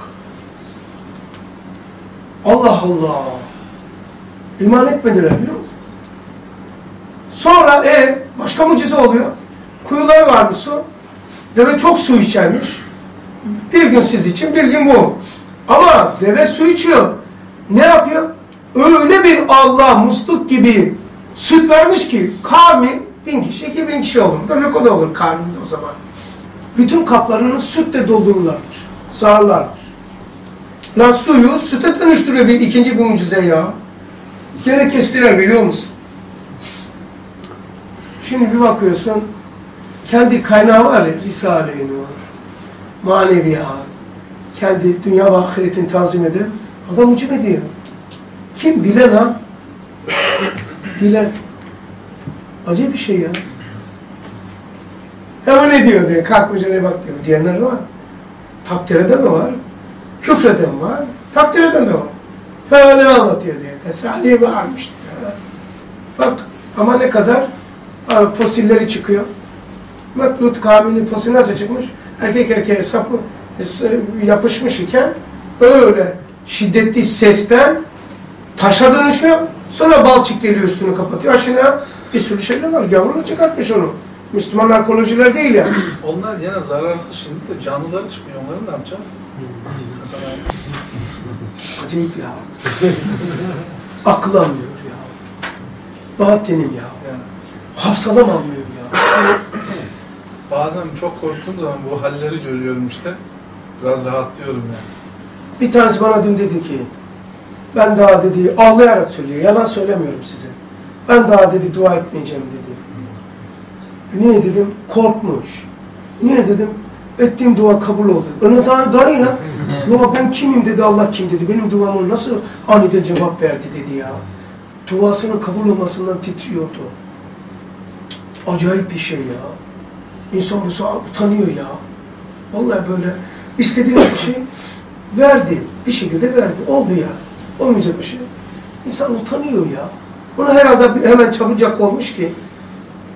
Allah Allah. İman etmediler biliyor musun? Sonra başka mucize oluyor. Kuyuları varmış su. Deve çok su içermiş. Bir gün siz için, bir gün bu. Ama deve su içiyor. Ne yapıyor? Öyle bir Allah musluk gibi süt vermiş ki kavmi 1000 kişi, 2000 kişi olur. Demek o da olur kavminde o zaman. Bütün kaplarını sütle doldururlarmış. Sağırlarmış. Lan suyu süte dönüştürüyor ikinci bir mucize ya. Gene kestiler biliyor musun? Şimdi bir bakıyorsun, kendi kaynağı var ya, Risale-i Nur, maneviyat, kendi dünya ve ahiretin tanzim eden adam ucum ediyor. Kim? Bilen ha? Bilen. Acayip bir şey ya. Hemen ne diyor diye, kalkmış ne bak diyor. Diyenler var. Takdir eden de var. Küfreden var. Takdir eden de var. Böyle anlatıyor diye. Salih varmış diyor. Bak ama ne kadar fosilleri çıkıyor. Bak Lut kavminin fosili nasıl çıkmış? Erkek erkeğe sapı yapışmış iken öyle şiddetli sesten taşa dönüşüyor. Sonra balçık geliyor üstünü kapatıyor. Aşağıya bir sürü şeyler var. Gavurla çıkartmış onu. Müslüman arkeolojilər değil yani. Onlar yine zararsız şimdi de canlıları çıkıyor. Onları ne yapacağız? Mesela... Acayip ya. Akıl almıyor ya. Bahattin'im ya. Yani. Hafsalam almıyor ya. Bazen çok korktuğum zaman bu halleri görüyorum işte. Biraz rahatlıyorum yani. Bir tanesi bana dün dedi ki, ben daha dedi, ağlayarak söylüyor, yalan söylemiyorum size. Ben daha dedi, dua etmeyeceğim dedi. Niye dedim? Korkmuş. Niye dedim? Ettiğim dua kabul oldu. Öyle daha iyi lan. Ya ben kimim dedi, Allah kim dedi. Benim duamı nasıl aniden cevap verdi dedi ya. Duasının kabul olmasından titriyordu. Acayip bir şey ya. İnsan bu saat utanıyor ya. Vallahi böyle istediğiniz bir şey verdi. Bir şekilde verdi. Oldu ya. Olmayacak bir şey. İnsan utanıyor ya. Buna herhalde hemen çabucak olmuş ki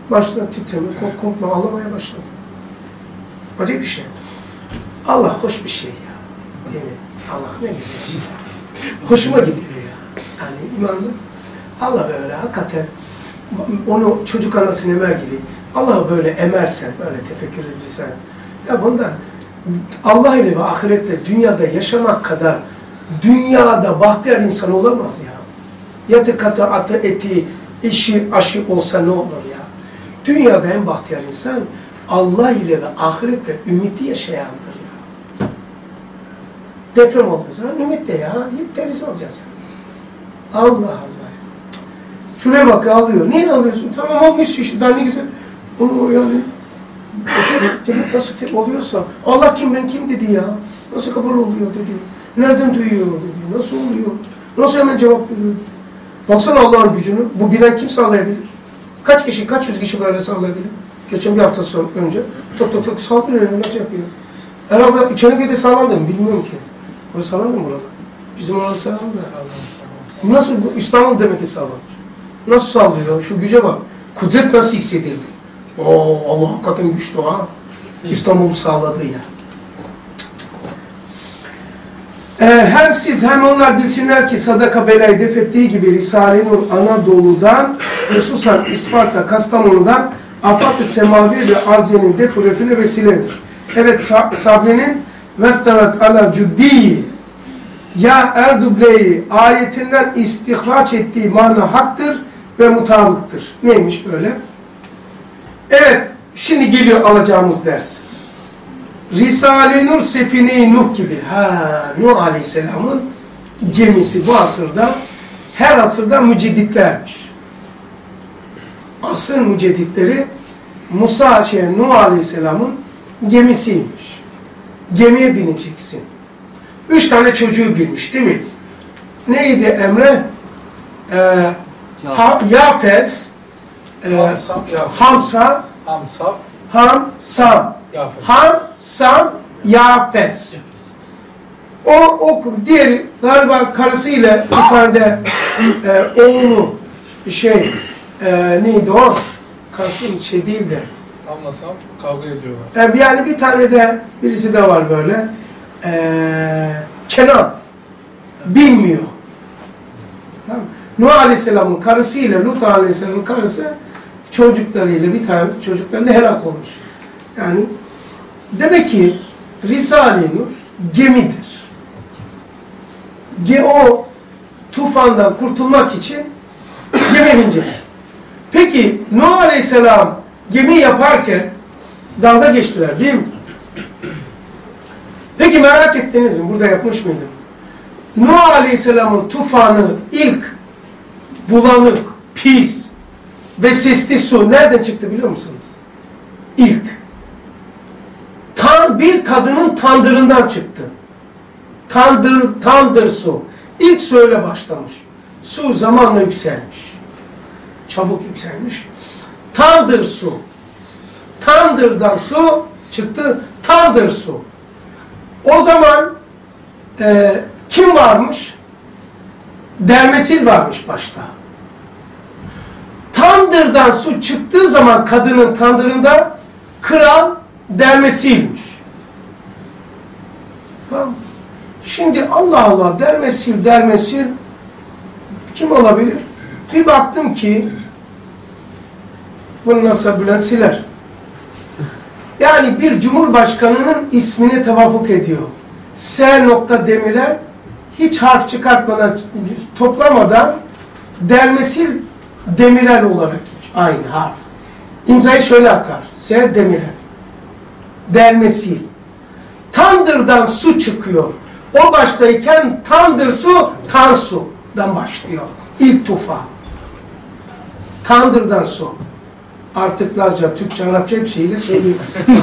Başladı titreme, korkma, ağlamaya başladı. Acayip bir şey. Allah hoş bir şey ya. Değil mi? Allah ne güzel bir şey. Hoşuma gidiyor ya. Yani imanlı. Allah böyle hakikaten onu çocuk anasını emer gibi Allah'ı böyle emersen, böyle tefekkür edirsen, ya bundan Allah ile ve ahirette dünyada yaşamak kadar dünyada bahtiyar insan olamaz ya. Yatı katı atı eti işi aşı olsa ne olur ya. Dünyada en bahtiyar insan Allah ile ve ahirette ümitli yaşayandır ya. Deprem olduğu zaman ümitle ya. Deriz olacak ya. Allah Allah. Şuraya bak ağlıyor. Niye ağlıyorsun? Tamam olmuş işte daha ne güzel. Onu yani nasıl oluyorsa Allah kim ben kim dedi ya. Nasıl kabul oluyor dedi. Nereden duyuyor dedi. Nasıl oluyor? Nasıl hemen cevap veriyor? Baksana Allah'ın gücünü. Bu binayı kim sağlayabilir? Kaç kişi, kaç yüz kişi böyle sağlayabilir? Geçen bir hafta sonra önce tok tok sallıyor ya. Nasıl yapıyor? Herhalde İçeriköy'de sağlandı mı? Bilmiyorum ki. Orası sağlandı mı burada? Bizim orada sağlandı. Nasıl? Bu İstanbul demek ki sağlanmış. Nasıl sallıyor? Şu güce bak. Kudret nasıl hissedildi? Allah hakikaten güçlü ha. İstanbul'u sağladığı yer. Hem siz hem onlar bilsinler ki sadaka belayı def ettiği gibi Risale-i Nur Anadolu'dan, hususan İsparta, Kastamonu'dan afat-ı semavi ve arziyenin defurefine vesiledir. Evet, Sabri'nin vestavet ala cüddiyi ya Erduble'yi ayetinden istihraç ettiği mana haktır ve mutabıktır. Neymiş böyle? Evet, şimdi geliyor alacağımız ders. Risale-i Nur Sefine-i Nuh gibi. Nuh Aleyhisselam'ın gemisi bu asırda, her asırda mücedditlermiş. Asır mücedditleri Nuh Aleyhisselam'ın gemisiymiş. Gemiye bineceksin. 3 tane çocuğu bilmiş değil mi? Neydi Emre? Yafes, Hamsa, Hamsam, Yafes. O diğeri galiba karısıyla bir tane de oğlu neydi o? Karısının değil de. Anlasam kavga ediyorlar. Yani bir tane de birisi de var böyle. Kenan. Bilmiyor. Tamam. Nuh Aleyhisselam'ın karısıyla Lut Aleyhisselam'ın karısı çocuklarıyla bir tane çocuklarıyla helak olmuş. Yani demek ki Risale-i Nur gemidir. O tufandan kurtulmak için gemiye bineceğiz. Peki Nuh Aleyhisselam gemi yaparken dalga geçtiler değil mi? Peki merak ettiniz mi? Burada yapmış mıydım? Nuh Aleyhisselam'ın tufanı ilk bulanık, pis ve sesli su nereden çıktı biliyor musunuz? İlk. Bir kadının tandırından çıktı. Tandır su. İlk su öyle başlamış. Su zamanla yükselmiş. Çabuk yükselmiş. Tandır su. Tandırdan su çıktı. Tandır su. O zaman kim varmış? Dermesil varmış başta. Tandırdan su çıktığı zaman kadının tandırında kral Dermesil'miş. Tamam. Şimdi Allah Allah Dermesil kim olabilir? Bir baktım ki bunu nasıl Bülent Siler. Yani bir cumhurbaşkanının ismini tevafuk ediyor. S. Demirel hiç harf çıkartmadan, toplamadan Dermesil Demirel olarak aynı harf. İmzayı şöyle atar. S. Demirel. Dermesil. Tandırdan su çıkıyor. O baştayken tandır su, Tansu'dan başlıyor. İlk tufan. Tandırdan su. Artık Lazca, Türkçe, Arapça hepsiyle söylüyor.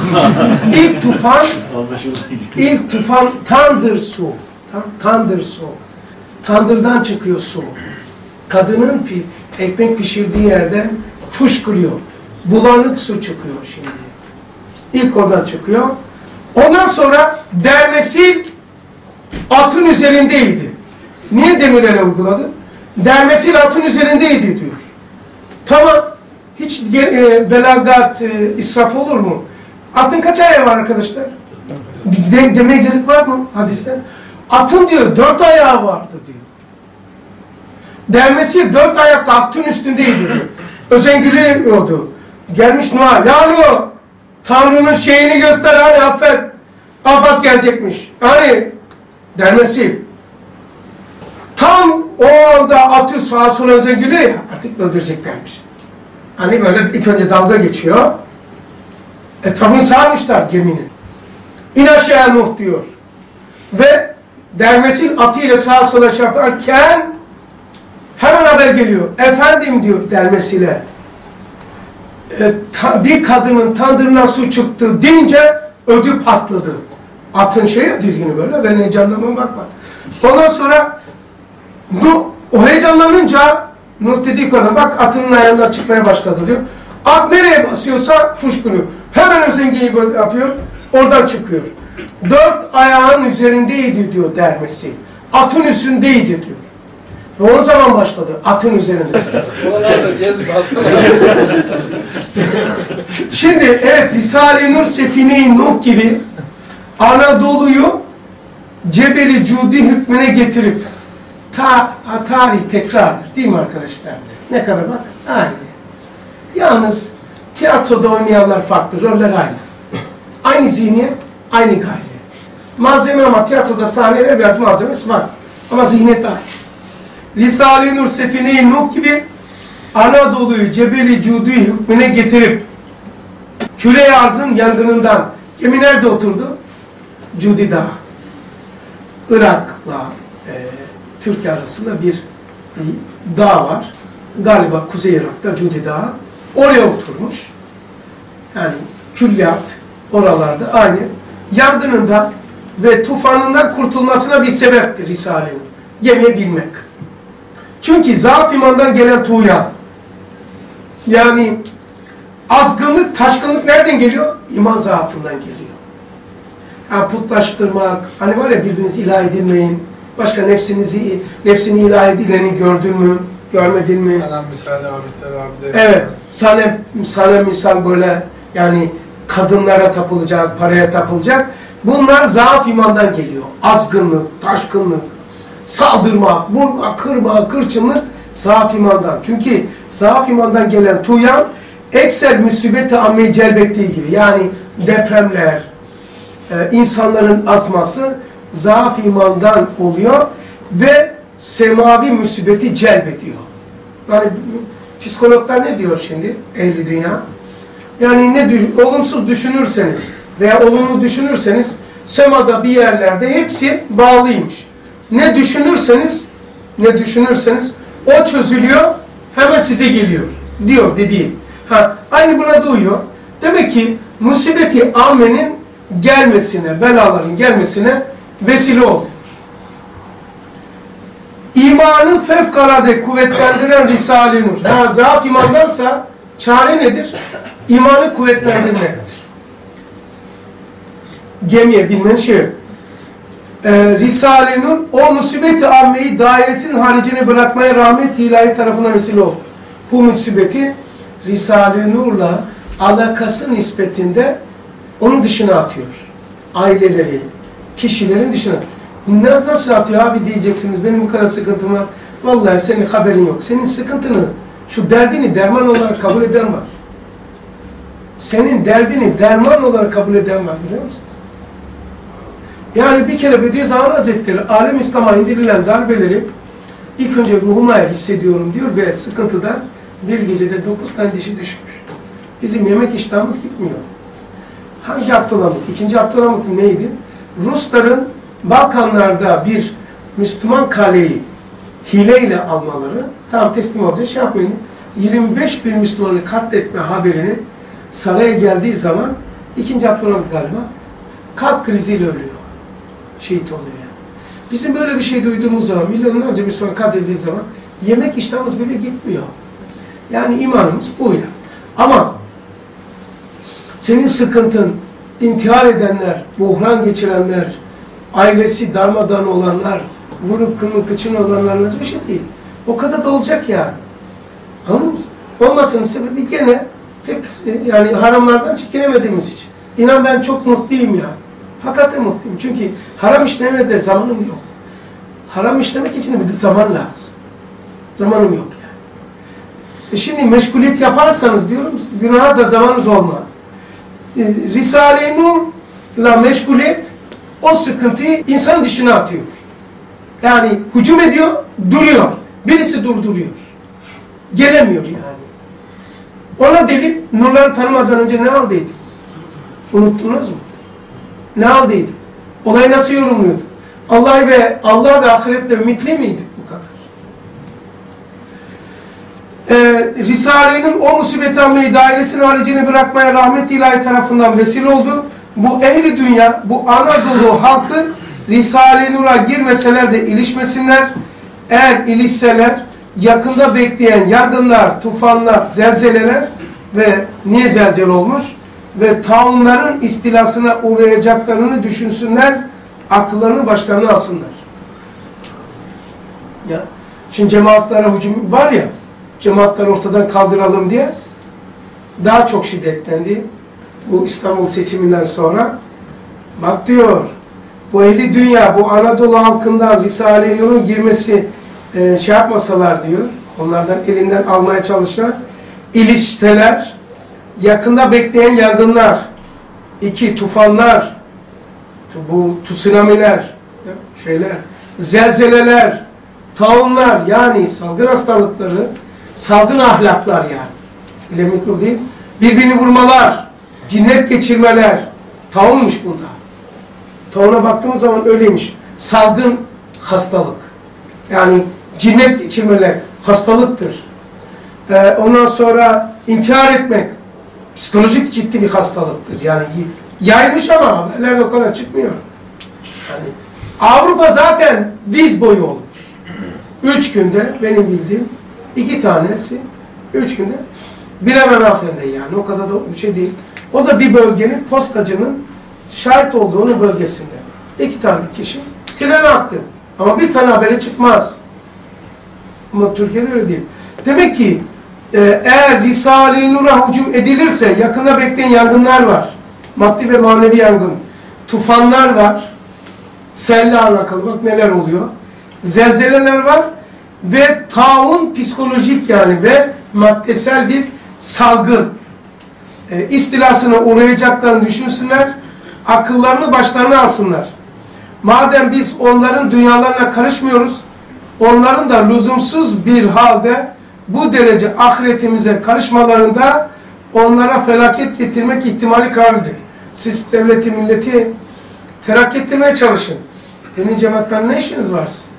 İlk tufan tandır su. Tandır su. Tandırdan çıkıyor su. Kadının ekmek pişirdiği yerden fışkırıyor. Bulanık su çıkıyor şimdi. İlk oradan çıkıyor. Ondan sonra Dermesil atın üzerindeydi. Niye Demirel'e uyguladı? Dermesil atın üzerindeydi diyor. Tamam. Hiç belagat, israf olur mu? Atın kaç ayağı var arkadaşlar? Demeye gerek var mı hadiste? Atın diyor 4 ayağı vardı diyor. Dermesi 4 ayakta atın üstündeydi diyor. Özengiliyordu. Gelmiş Nuh'a, ya Nuh, Tanrı'nın şeyini göster, hani affet. Afat gelecekmiş. Hani dermesi. Tam o anda atı sağa sola özengiliyor ya, artık öldüreceklermiş. Hani böyle ilk önce dalga geçiyor. Etrafını sarmışlar geminin. İn aşağıya Nuh diyor. Ve dermesil atıyla sağa sola çarparken hemen haber geliyor. Efendim diyor dermesile. Bir kadının tandırına su çıktı deyince ödü patladı. Atın şeyi dizgini böyle. Ben heyecanlanmam bakma. Ondan sonra Nuh o heyecanlanınca Nuh dediği kadar bak atının ayağından çıkmaya başladı diyor. At nereye basıyorsa fışkırıyor. Hemen özengiyi böyle yapıyor. Oradan çıkıyor. 4 ayağın üzerindeydi diyor dermesi. Atın üstündeydi diyor. Ve o zaman başladı atın üzerinde. Oralarda gezip aslında. Şimdi evet Risale-i Nur Sefine-i Nuh gibi Anadolu'yu Cebeli Cudi hükmüne getirip tarih tekrardır değil mi arkadaşlar? Ne kadar bak aynı. Yalnız tiyatroda oynayanlar farklı, roller aynı. Aynı zihniyet, aynı gayret. Malzeme ama tiyatroda sahneler biraz malzemesi var. Ama zihniyet aynı. Risale-i Nur Sefine-i Nuh gibi Anadolu'yu Cebeli Cudi hükmüne getirip Küre-i Arz'ın yangınından gemi nerede oturdu? Cudi Dağı. Irak'la Türkiye arasında bir dağ var. Galiba Kuzey Irak'ta Cudi Dağı. Oraya oturmuş. Yani külliyat oralarda aynı. Yangınından ve tufanından kurtulmasına bir sebeptir Risale-i Nur. Gemiye binmek. Çünkü zaaf imandan gelen tuğyan. Yani azgınlık, taşkınlık nereden geliyor? İman zaafından geliyor. Yani putlaştırmak, hani var ya birbirinizi ilah edinmeyin. Başka nefsini ilah edileni gördün mü? Görmedin mi? Sana misal abidler abi de. Evet. Sana misal böyle yani kadınlara tapılacak, paraya tapılacak. Bunlar zaaf imandan geliyor. Azgınlık, taşkınlık, saldırmak, vurma, kırma, kırçınlık zaaf imandan. Çünkü zaaf imandan gelen tuğyan ekser musibeti ammeyi celbettiği gibi. Yani depremler, insanların azması zaaf imandan oluyor ve semavi musibeti celbediyor. Yani psikologlar ne diyor şimdi ehli dünya? Yani olumsuz düşünürseniz veya olumlu düşünürseniz semada bir yerlerde hepsi bağlıymış. Ne düşünürseniz o çözülüyor, hemen size geliyor diyor dediği. Aynı buna da uyuyor. Demek ki musibeti amenin gelmesine, belaların gelmesine vesile oluyor. İmanı fevkalade kuvvetlendiren Risale-i Nur. Zaaf imandansa çare nedir? İmanı kuvvetlendirmektir. Gemiye binmenin şeyi. Risale-i Nur o musibeti ammeyi dairesinin haricine bırakmaya rahmet-i ilahi tarafından vesile oldu. Bu musibeti Risale-i Nur'la alakası nispetinde onun dışına atıyor. Aileleri, kişilerin dışına. Nasıl atıyor abi diyeceksiniz, benim bu kadar sıkıntım var. Vallahi senin haberin yok. Senin sıkıntını, şu derdini derman olarak kabul eden var. Senin derdini derman olarak kabul eden var, biliyor musunuz? Yani bir kere Bediüzzaman Hazretleri alem İslam'a indirilen darbeleri ilk önce ruhuma hissediyorum diyor ve sıkıntıda bir gecede 9 tane dişi düşmüş. Bizim yemek iştahımız gitmiyor. Hangi Abdülhamit? İkinci Abdülhamit'in neydi? Rusların Balkanlarda bir Müslüman kaleyi hileyle almaları, tam teslim olacak şey yapmayın. 25 bin Müslümanı katletme haberini saraya geldiği zaman ikinci Abdülhamit galiba kalp kriziyle ölüyor. Şehit oluyor yani. Bizim böyle bir şey duyduğumuz zaman, milyonlarca Müslüman katledildiği zaman yemek iştahımız bile gitmiyor. Yani imanımız bu ya. Ama senin sıkıntın, intihar edenler, buhran geçirenler, ailesi darmadağın olanlar, vurup kımı kıçın olanlar nasıl bir şey değil. O kadar da olacak yani. Anladın mısın? olmasının sebebi gene pek yani haramlardan çekinemediğimiz için. İnan ben çok mutluyum ya. Hakikaten mutluyum. Çünkü haram işlemeye de zamanım yok. Haram işlemek için de bir zaman lazım. Zamanım yok yani. Şimdi meşguliyet yaparsanız diyorum, günaha da zamanınız olmaz. Risale-i Nur'la meşguliyet o sıkıntıyı insanın dışına atıyor. Yani hücum ediyor, duruyor. Birisi durduruyor. Gelemiyor yani. Ona delil, nurları tanımadan önce ne aldıydınız? Unuttunuz mu? Ne aldıydık? Olayı nasıl yorumluyorduk? Allah ve ahiretle ümitli miydik bu kadar? Risale'nin o musibet almayı dairesinin haricini bırakmaya rahmet ilahi tarafından vesile oldu. Bu ehli dünya, bu Anadolu halkı Risale-i Nur'a girmeseler de ilişmesinler. Eğer ilişseler yakında bekleyen yangınlar, tufanlar, zelzeleler ve niye zelzele olmuş? Ve taunların istilasına uğrayacaklarını düşünsünler, akıllarını başlarına alsınlar. Ya, şimdi cemaatlara hücum var ya, cemaatleri ortadan kaldıralım diye daha çok şiddetlendi. Bu İstanbul seçiminden sonra bak diyor, bu ehli dünya, bu Anadolu halkından Risale-i Nur'un girmesi şey yapmasalar diyor, onlardan elinden almaya çalıştılar, ilişseler, yakında bekleyen yangınlar, tufanlar, bu tsunamiler, zelzeleler, taunlar yani salgın hastalıkları, salgın ahlaklar yani. İle mikrop değil. Birbirini vurmalar, cinnet geçirmeler, taunmuş bunda. Tauna baktığımız zaman öyleymiş. Salgın hastalık. Yani cinnet geçirmeler hastalıktır. Ondan sonra intihar etmek psikolojik ciddi bir hastalıktır. Yani yaymış ama haberlerde o kadar çıkmıyor. Yani Avrupa zaten diz boyu olmuş. 3 günde benim bildiğim 2 tanesi 3 günde Bremen Afen'de yani o kadar da bir şey değil. O da bir bölgenin postacının şahit olduğunu bölgesinde. 2 tane kişi trene attı. Ama bir tane habere çıkmaz. Ama Türkiye'de öyle değil. Demek ki eğer Risale-i Nur'a hücum edilirse yakında bekleyen yangınlar var. Maddi ve manevi yangın. Tufanlar var. Selle alakalı bak neler oluyor. Zelzeleler var. Ve taun psikolojik yani ve maddesel bir salgın. İstilasına uğrayacaklarını düşünsünler. Akıllarını başlarına alsınlar. Madem biz onların dünyalarına karışmıyoruz, onların da lüzumsuz bir halde bu derece ahiretimize karışmalarında onlara felaket getirmek ihtimali kârlıdır. Siz devleti, milleti terakki ettirmeye çalışın. Dini cemaatten ne işiniz var siz?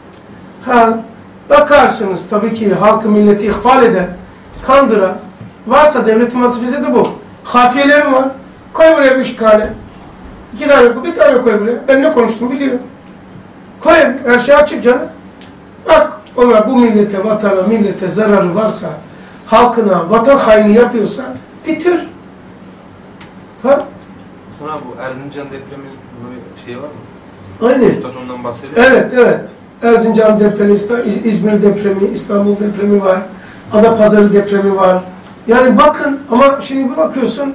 Bakarsınız tabii ki halkı, milleti ihfal eden, kandıran, varsa devletin vazifesi de bu. Kafiyelerim var. Koy buraya 3 tane. 2 tane koy, bir tane koy buraya. Ben ne konuştum biliyorum. Koy, her şey açık canım. Bak, onlar bu millete, vatana, millete zararı varsa, halkına, vatan haini yapıyorsa bitir. Ha? Sana bu Erzincan depremi bir şey var mı? Aynen. Üstad ondan bahsediyor. Evet. Erzincan depremi, İzmir depremi, İstanbul depremi var. Adapazarı depremi var. Yani bakın ama şimdi bir bakıyorsun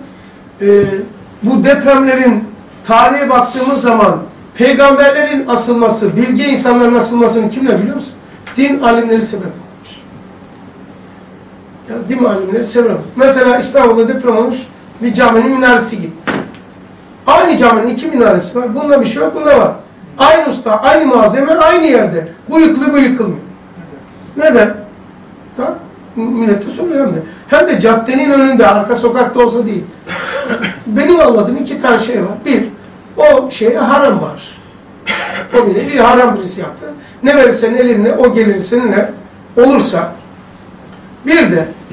bu depremlerin tarihe baktığımız zaman peygamberlerin asılması, bilge insanların asılmasını kimler biliyor musun? Din alimleri sebep olmuş. Yani din alimleri sebep olmuş. Mesela İstanbul'da deprem olmuş, bir caminin minaresi gitti. Aynı caminin 2 minaresi var. Bunda bir şey yok, bunda var. Aynı usta, aynı malzeme, aynı yerde. Bu yıkılıyor, bu yıkılmıyor. Neden? Tamam. Millete soruyor hem de. Hem de caddenin önünde, arka sokakta olsa değil. Benim anladığım 2 tane şey var. Bir, o şeye haram var. O bile bir haram birisi yaptı. Ne verirsen eline, o gelir seninle olursa. Bir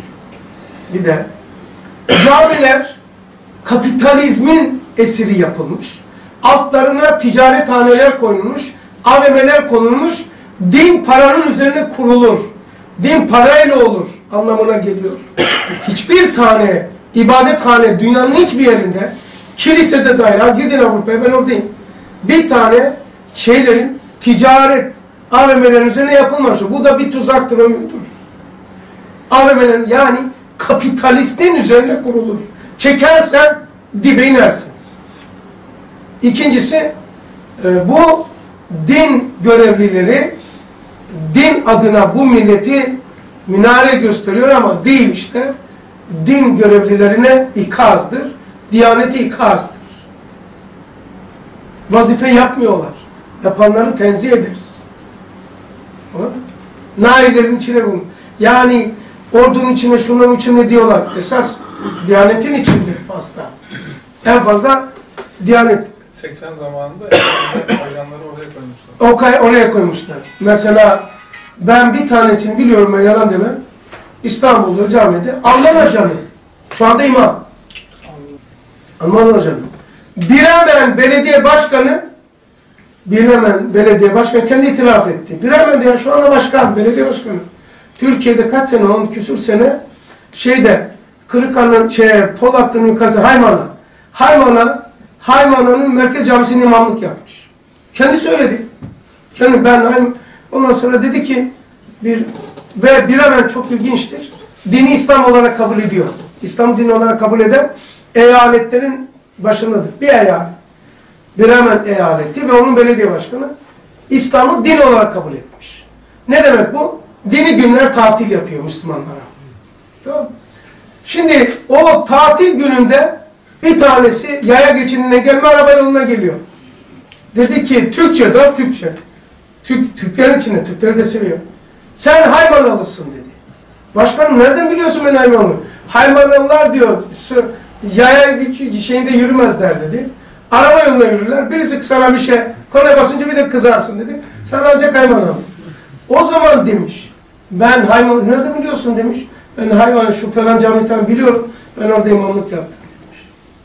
de camiler kapitalizmin esiri yapılmış. Altlarına ticarethaneler koyulmuş, AVM'ler konulmuş. Din paranın üzerine kurulur. Din parayla olur anlamına geliyor. Hiçbir tane ibadethane dünyanın hiçbir yerinde, kilisede dahil, girdin Avrupa'ya, ben oradayım. Bir tane şeylerin ticaret AVM'lerin üzerine yapılmamış. Bu da bir tuzaktır, oyundur. AVM'lerin yani kapitalistin üzerine kurulur. Çekersen dibe inersiniz. İkincisi, bu din görevlileri din adına bu milleti minare gösteriyor ama değil işte. Din görevlilerine ikazdır. Diyaneti ikazdır. Vazife yapmıyorlar. Yapanları tenzih ederiz. Nailerin içine bunu. Yani ordunun içine, şunların içinde diyorlar. Esas Diyanetin içindir fazla. En fazla Diyanet. 80 zamanında organları oraya koymuşlar. Oraya koymuşlar. Mesela ben bir tanesini biliyorum, ben yalan demem. İstanbul'da camide Alman Hoca'nın. Şu anda imam. Alman Hoca'nın. Biremen Belediye Başkanı kendi itiraf etti. Biremen diye şu anda başkan, belediye başkanı. Türkiye'de kaç sene, 10 küsur sene Kırıkhan'ın Polatlı'nın yukarısı Haymana'nın Merkez Camisi'nin imamlık yapmış. Kendi söyledi. Ondan sonra dedi ki ve Biremen çok ilginçtir. Dini İslam olarak kabul ediyor. İslam dini olarak kabul eden eyaletlerin başındadır. Bir eyalet. Biremen eyaleti ve onun belediye başkanı İslam'ı din olarak kabul etmiş. Ne demek bu? Dini günler tatil yapıyor Müslümanlara. Tamam. Şimdi o tatil gününde bir tanesi yaya geçidine gelme araba yoluna geliyor. Dedi ki Türkçe. Türklerin içinde, Türkleri de seviyor. Sen Haymanalısın dedi. Başkanım nereden biliyorsun ben Haymanalıyım? Haymanalılar diyor yaya şeyinde yürümezler dedi. Araba yoluna yürürler. Birisi sana bir şey konuya basınca bir de kızarsın dedi. Sen ancak Haymanalısın. O zaman demiş. Ben Hayman nereden biliyorsun demiş. Ben Hayman şu falan camiyi biliyorum. Ben orada imamlık yaptım demiş.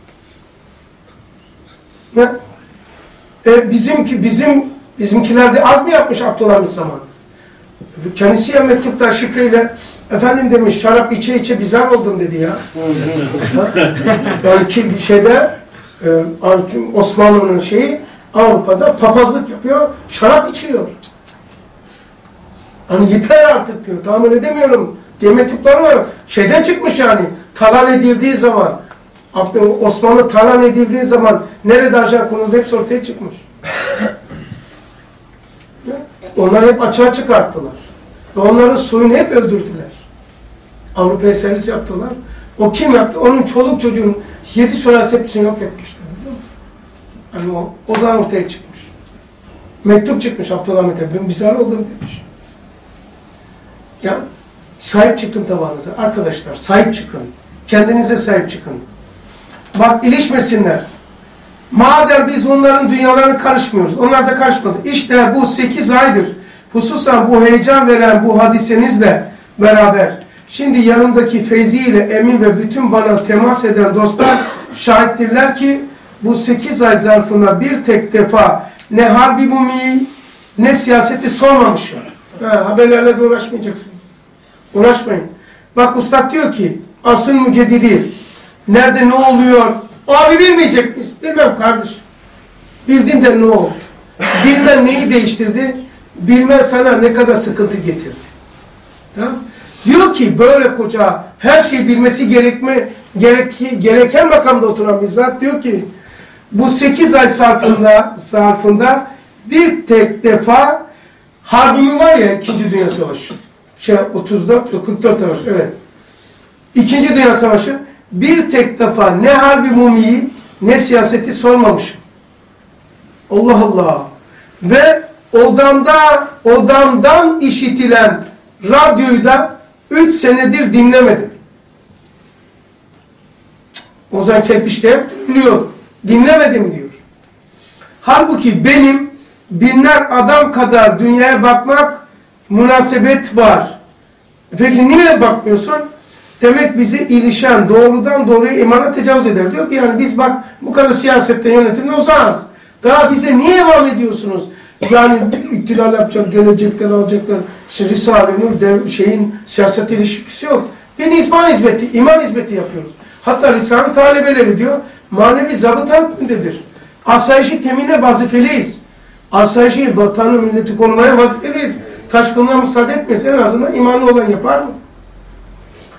Bizimkiler de az mı yapmış Abdülhamit zaman? Kendisi ya mektupta şifreyle efendim demiş şarap içe içe bizar oldum dedi ya. Yani Osmanlı'nın Avrupa'da papazlık yapıyor, şarap içiyor. Hani yeter artık diyor, tahammül edemiyorum diye mektupları var. Şeyden çıkmış yani, talan edildiği zaman, Osmanlı talan edildiği zaman nerede ajan konuldu hepsi ortaya çıkmış. Onları hep açığa çıkarttılar. Ve onların soyunu hep öldürdüler. Avrupa'ya servis yaptılar. O kim yaptı? Onun çoluk çocuğun 7 süresi hepsini yok etmişler. Biliyor musun? Yani o zaman ortaya çıkmış. Mektup çıkmış Abdülhamit'e. Ben bizar oldum demiş. Ya sahip çıkın tavanınıza. Arkadaşlar sahip çıkın. Kendinize sahip çıkın. Bak ilişmesinler. Madem biz onların dünyalarına karışmıyoruz. Onlar da karışmasın. İşte bu 8 aydır. Hususan bu heyecan veren bu hadisenizle beraber. Şimdi yanımdaki Feyzi ile Emin ve bütün bana temas eden dostlar şahittirler ki bu 8 ay zarfında bir tek defa ne harbi mumiyi ne siyaseti sormamışlar. Haberlerle de uğraşmayacaksınız. Uğraşmayın. Bak Ustad diyor ki asıl müceddidi nerede ne oluyor? Abi bilmeyecek miyiz? Bilmem kardeş. Bildin de ne oldu? Bilmen neyi değiştirdi? Bilmen sana ne kadar sıkıntı getirdi. Tamam? Diyor ki böyle koca her şeyi bilmesi gereken makamda oturan bir zat diyor ki bu 8 ay zarfında bir tek defa harbimi var ya 2. Dünya Savaşı. 44 arası evet. 2. Dünya Savaşı bir tek defa ne harbi mumiyi ne siyaseti sormamışım. Allah Allah. Ve odamdan işitilen radyoyu da 3 senedir dinlemedim. Ozan Kerpiç'te hep duyuluyordu. Dinlemedim diyor. Halbuki benim binler adam kadar dünyaya bakmak münasebet var. Peki niye bakmıyorsun? Demek bizi ilişen doğrudan doğruya imana tecavüz eder. Diyor ki yani biz bak bu kadar siyasetten yönetimde uzağız. Daha bize niye devam ediyorsunuz? Yani ihtilal yapacak, gelecekler alacaklar. Risale'nin siyaset ilişkisi yok. Bir iman hizmeti yapıyoruz. Hatta Risale talebeleri diyor, manevi zabıta hükmündedir. Asayişi temine vazifeliyiz. Asayişi vatanı milleti korumaya vazifeliyiz. Taşkınlığa müsaade etmez. En azından imanlı olan yapar mı?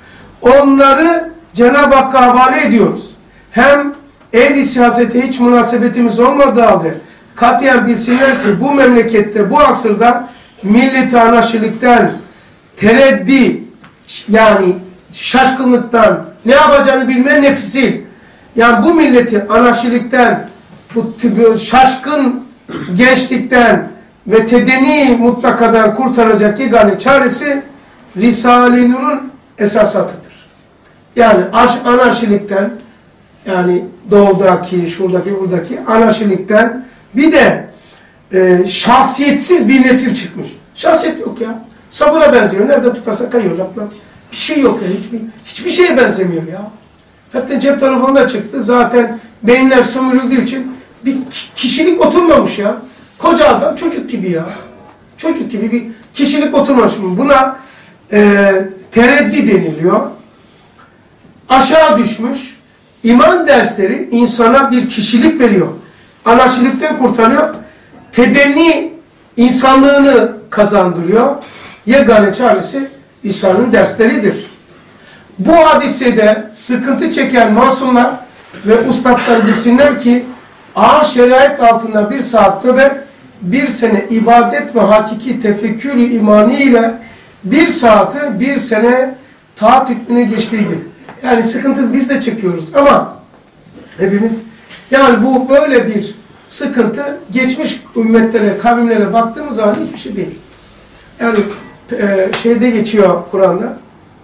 onları Cenab-ı Hakk'a havale ediyoruz. Hem ehli siyasete hiç münasebetimiz olmadığı halde katiyen bilsinler ki bu memlekette bu asırda milleti anarşilikten, tereddi yani şaşkınlıktan, ne yapacağını bilmeyen nefsi, yani bu milleti anarşilikten, bu şaşkın gençlikten ve tedeni mutlakadan kurtaracak yegane çaresi Risale-i Nur'un esasatıdır. Yani anarşilikten, yani doğudaki, şuradaki, buradaki anarşilikten bir de şahsiyetsiz bir nesil çıkmış. Şahsiyet yok ya. Sabuna benziyor. Nerede tutarsa kayıyor. Bir şey yok ya. Hiçbir şeye benzemiyor ya. Hatta cep telefonunda çıktı. Zaten beyinler sömürüldüğü için bir kişilik oturmamış ya. Koca adam çocuk gibi ya. Çocuk gibi bir kişilik oturmamış. Buna tereddi deniliyor. Aşağı düşmüş. İman dersleri insana bir kişilik veriyor. Anarşilikten kurtarıyor. Tedenni insanlığını kazandırıyor. Yegane çaresi İsa'nın dersleridir. Bu hadisede sıkıntı çeken masumlar ve ustadlar bilsinler ki ağır şeriat altında 1 saat nöbet, 1 sene ibadet ve hakiki tefekkür-ü imani ile 1 saati 1 sene taat hükmüne geçtiği gibi. Yani sıkıntı biz de çekiyoruz ama hepimiz, yani bu böyle bir sıkıntı geçmiş ümmetlere, kavimlere baktığımız zaman hiçbir şey değil. Yani şeyde geçiyor Kur'an'da,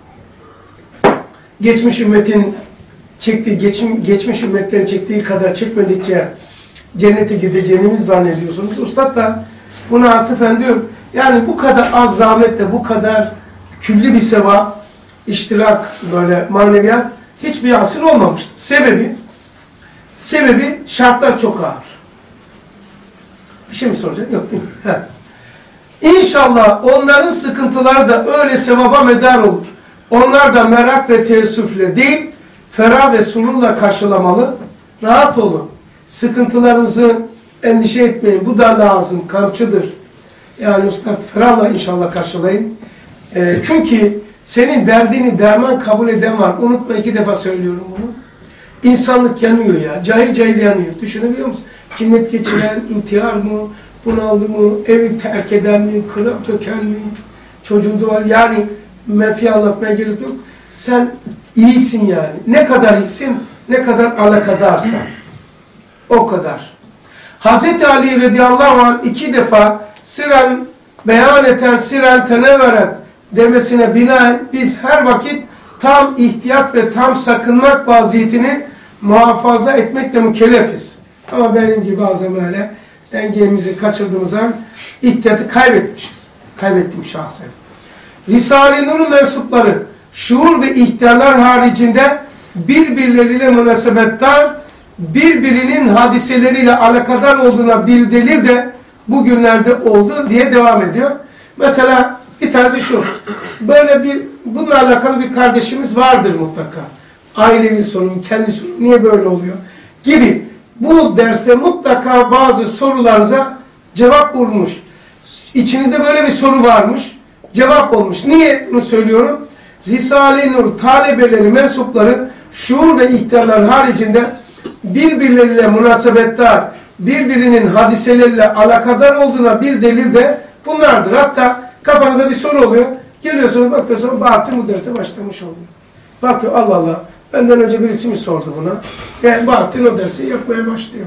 geçmiş ümmetin çektiği, geçmiş ümmetlerin çektiği kadar çekmedikçe cennete gideceğimizi zannediyorsunuz. Ustad da buna atıfen diyor, yani bu kadar az zahmetle, bu kadar külli bir sevap, iştirak, böyle maneviyat hiçbir asır olmamıştır. Sebebi şartlar çok ağır. Bir şey mi soracak? Yok değil mi? He. İnşallah onların sıkıntıları da öyle sevaba medar olur. Onlar da merak ve teessüfle değil, ferah ve sururla karşılamalı. Rahat olun. Sıkıntılarınızı endişe etmeyin. Bu da lazım. Kamçıdır. Yani Üstad ferahla inşallah karşılayın. Çünkü senin derdini derman kabul eden var. Unutma, 2 defa söylüyorum bunu. İnsanlık yanıyor ya. Cahil cahil yanıyor. Düşünebiliyor musun? Cinnet geçiren, intihar mı, bunaldı mı, evi terk eden mi, kırıp döken mi, çocuğu var. Yani menfi anlatmaya gerek yok. Sen iyisin yani. Ne kadar iyisin, ne kadar alakadarsan. O kadar. Hz. Ali radıyallahu anh 2 defa siren beyan eten siren tenevveret demesine binaen biz her vakit tam ihtiyat ve tam sakınmak vaziyetini muhafaza etmekle mükellefiz. Ama benim gibi bazen böyle dengemizi kaçırdığımız zaman ihtiyatı kaybetmişiz. Kaybettim şahsen. Risale-i Nur'un mensupları şuur ve ihtiyarlar haricinde birbirleriyle münasebettar, birbirinin hadiseleriyle alakadar olduğuna bir delil de bugünlerde oldu diye devam ediyor. Mesela bir tanesi şu, böyle bir, bununla alakalı bir kardeşimiz vardır mutlaka. Ailevi sorun, kendi sorun, niye böyle oluyor gibi. Bu derste mutlaka bazı sorularınıza cevap bulmuş. İçinizde böyle bir soru varmış, cevap olmuş. Niye bunu söylüyorum? Risale-i Nur talebeleri, mensupları şuur ve ihtiyarlar haricinde birbirleriyle münasebettar, birbirinin hadiseleriyle alakadar olduğuna bir delil de bunlardır. Hatta kafanızda bir soru oluyor. Geliyorsunuz, bakıyorsunuz Bahattin bu derse başlamış oluyor. Bakıyor, Allah Allah, benden önce birisi mi sordu buna? Bahattin o dersi yapmaya başlıyor.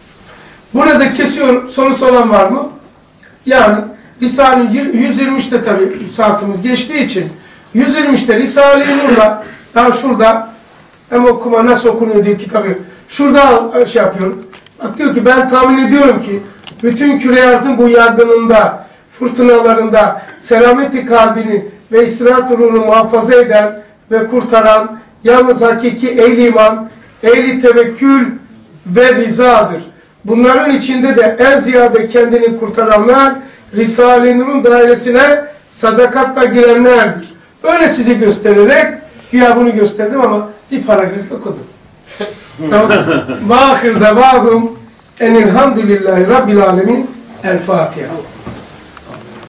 Burada kesiyorum, sorusu olan var mı? Yani Risale-i 123'te tabii saatimiz geçtiği için 123'te Risale-i Nur'la daha şurada hem okuma nasıl okunuyor diye kitabı şurada şey yapıyorum. Bak diyor ki ben tahmin ediyorum ki bütün küre arzın bu yangınında, fırtınalarında selameti kalbini ve istirahat ruhunu muhafaza eden ve kurtaran yalnız hakiki ehli iman, ehli tevekkül ve rizadır. Bunların içinde de en ziyade kendini kurtaranlar Risale-i Nur'un dairesine sadakatla girenlerdir. Böyle size göstererek güya bunu gösterdim ama bir paragraf okudum. Tamam. Vâhir devâhum enilhamdülillahi rabbil alemin. El Fatiha.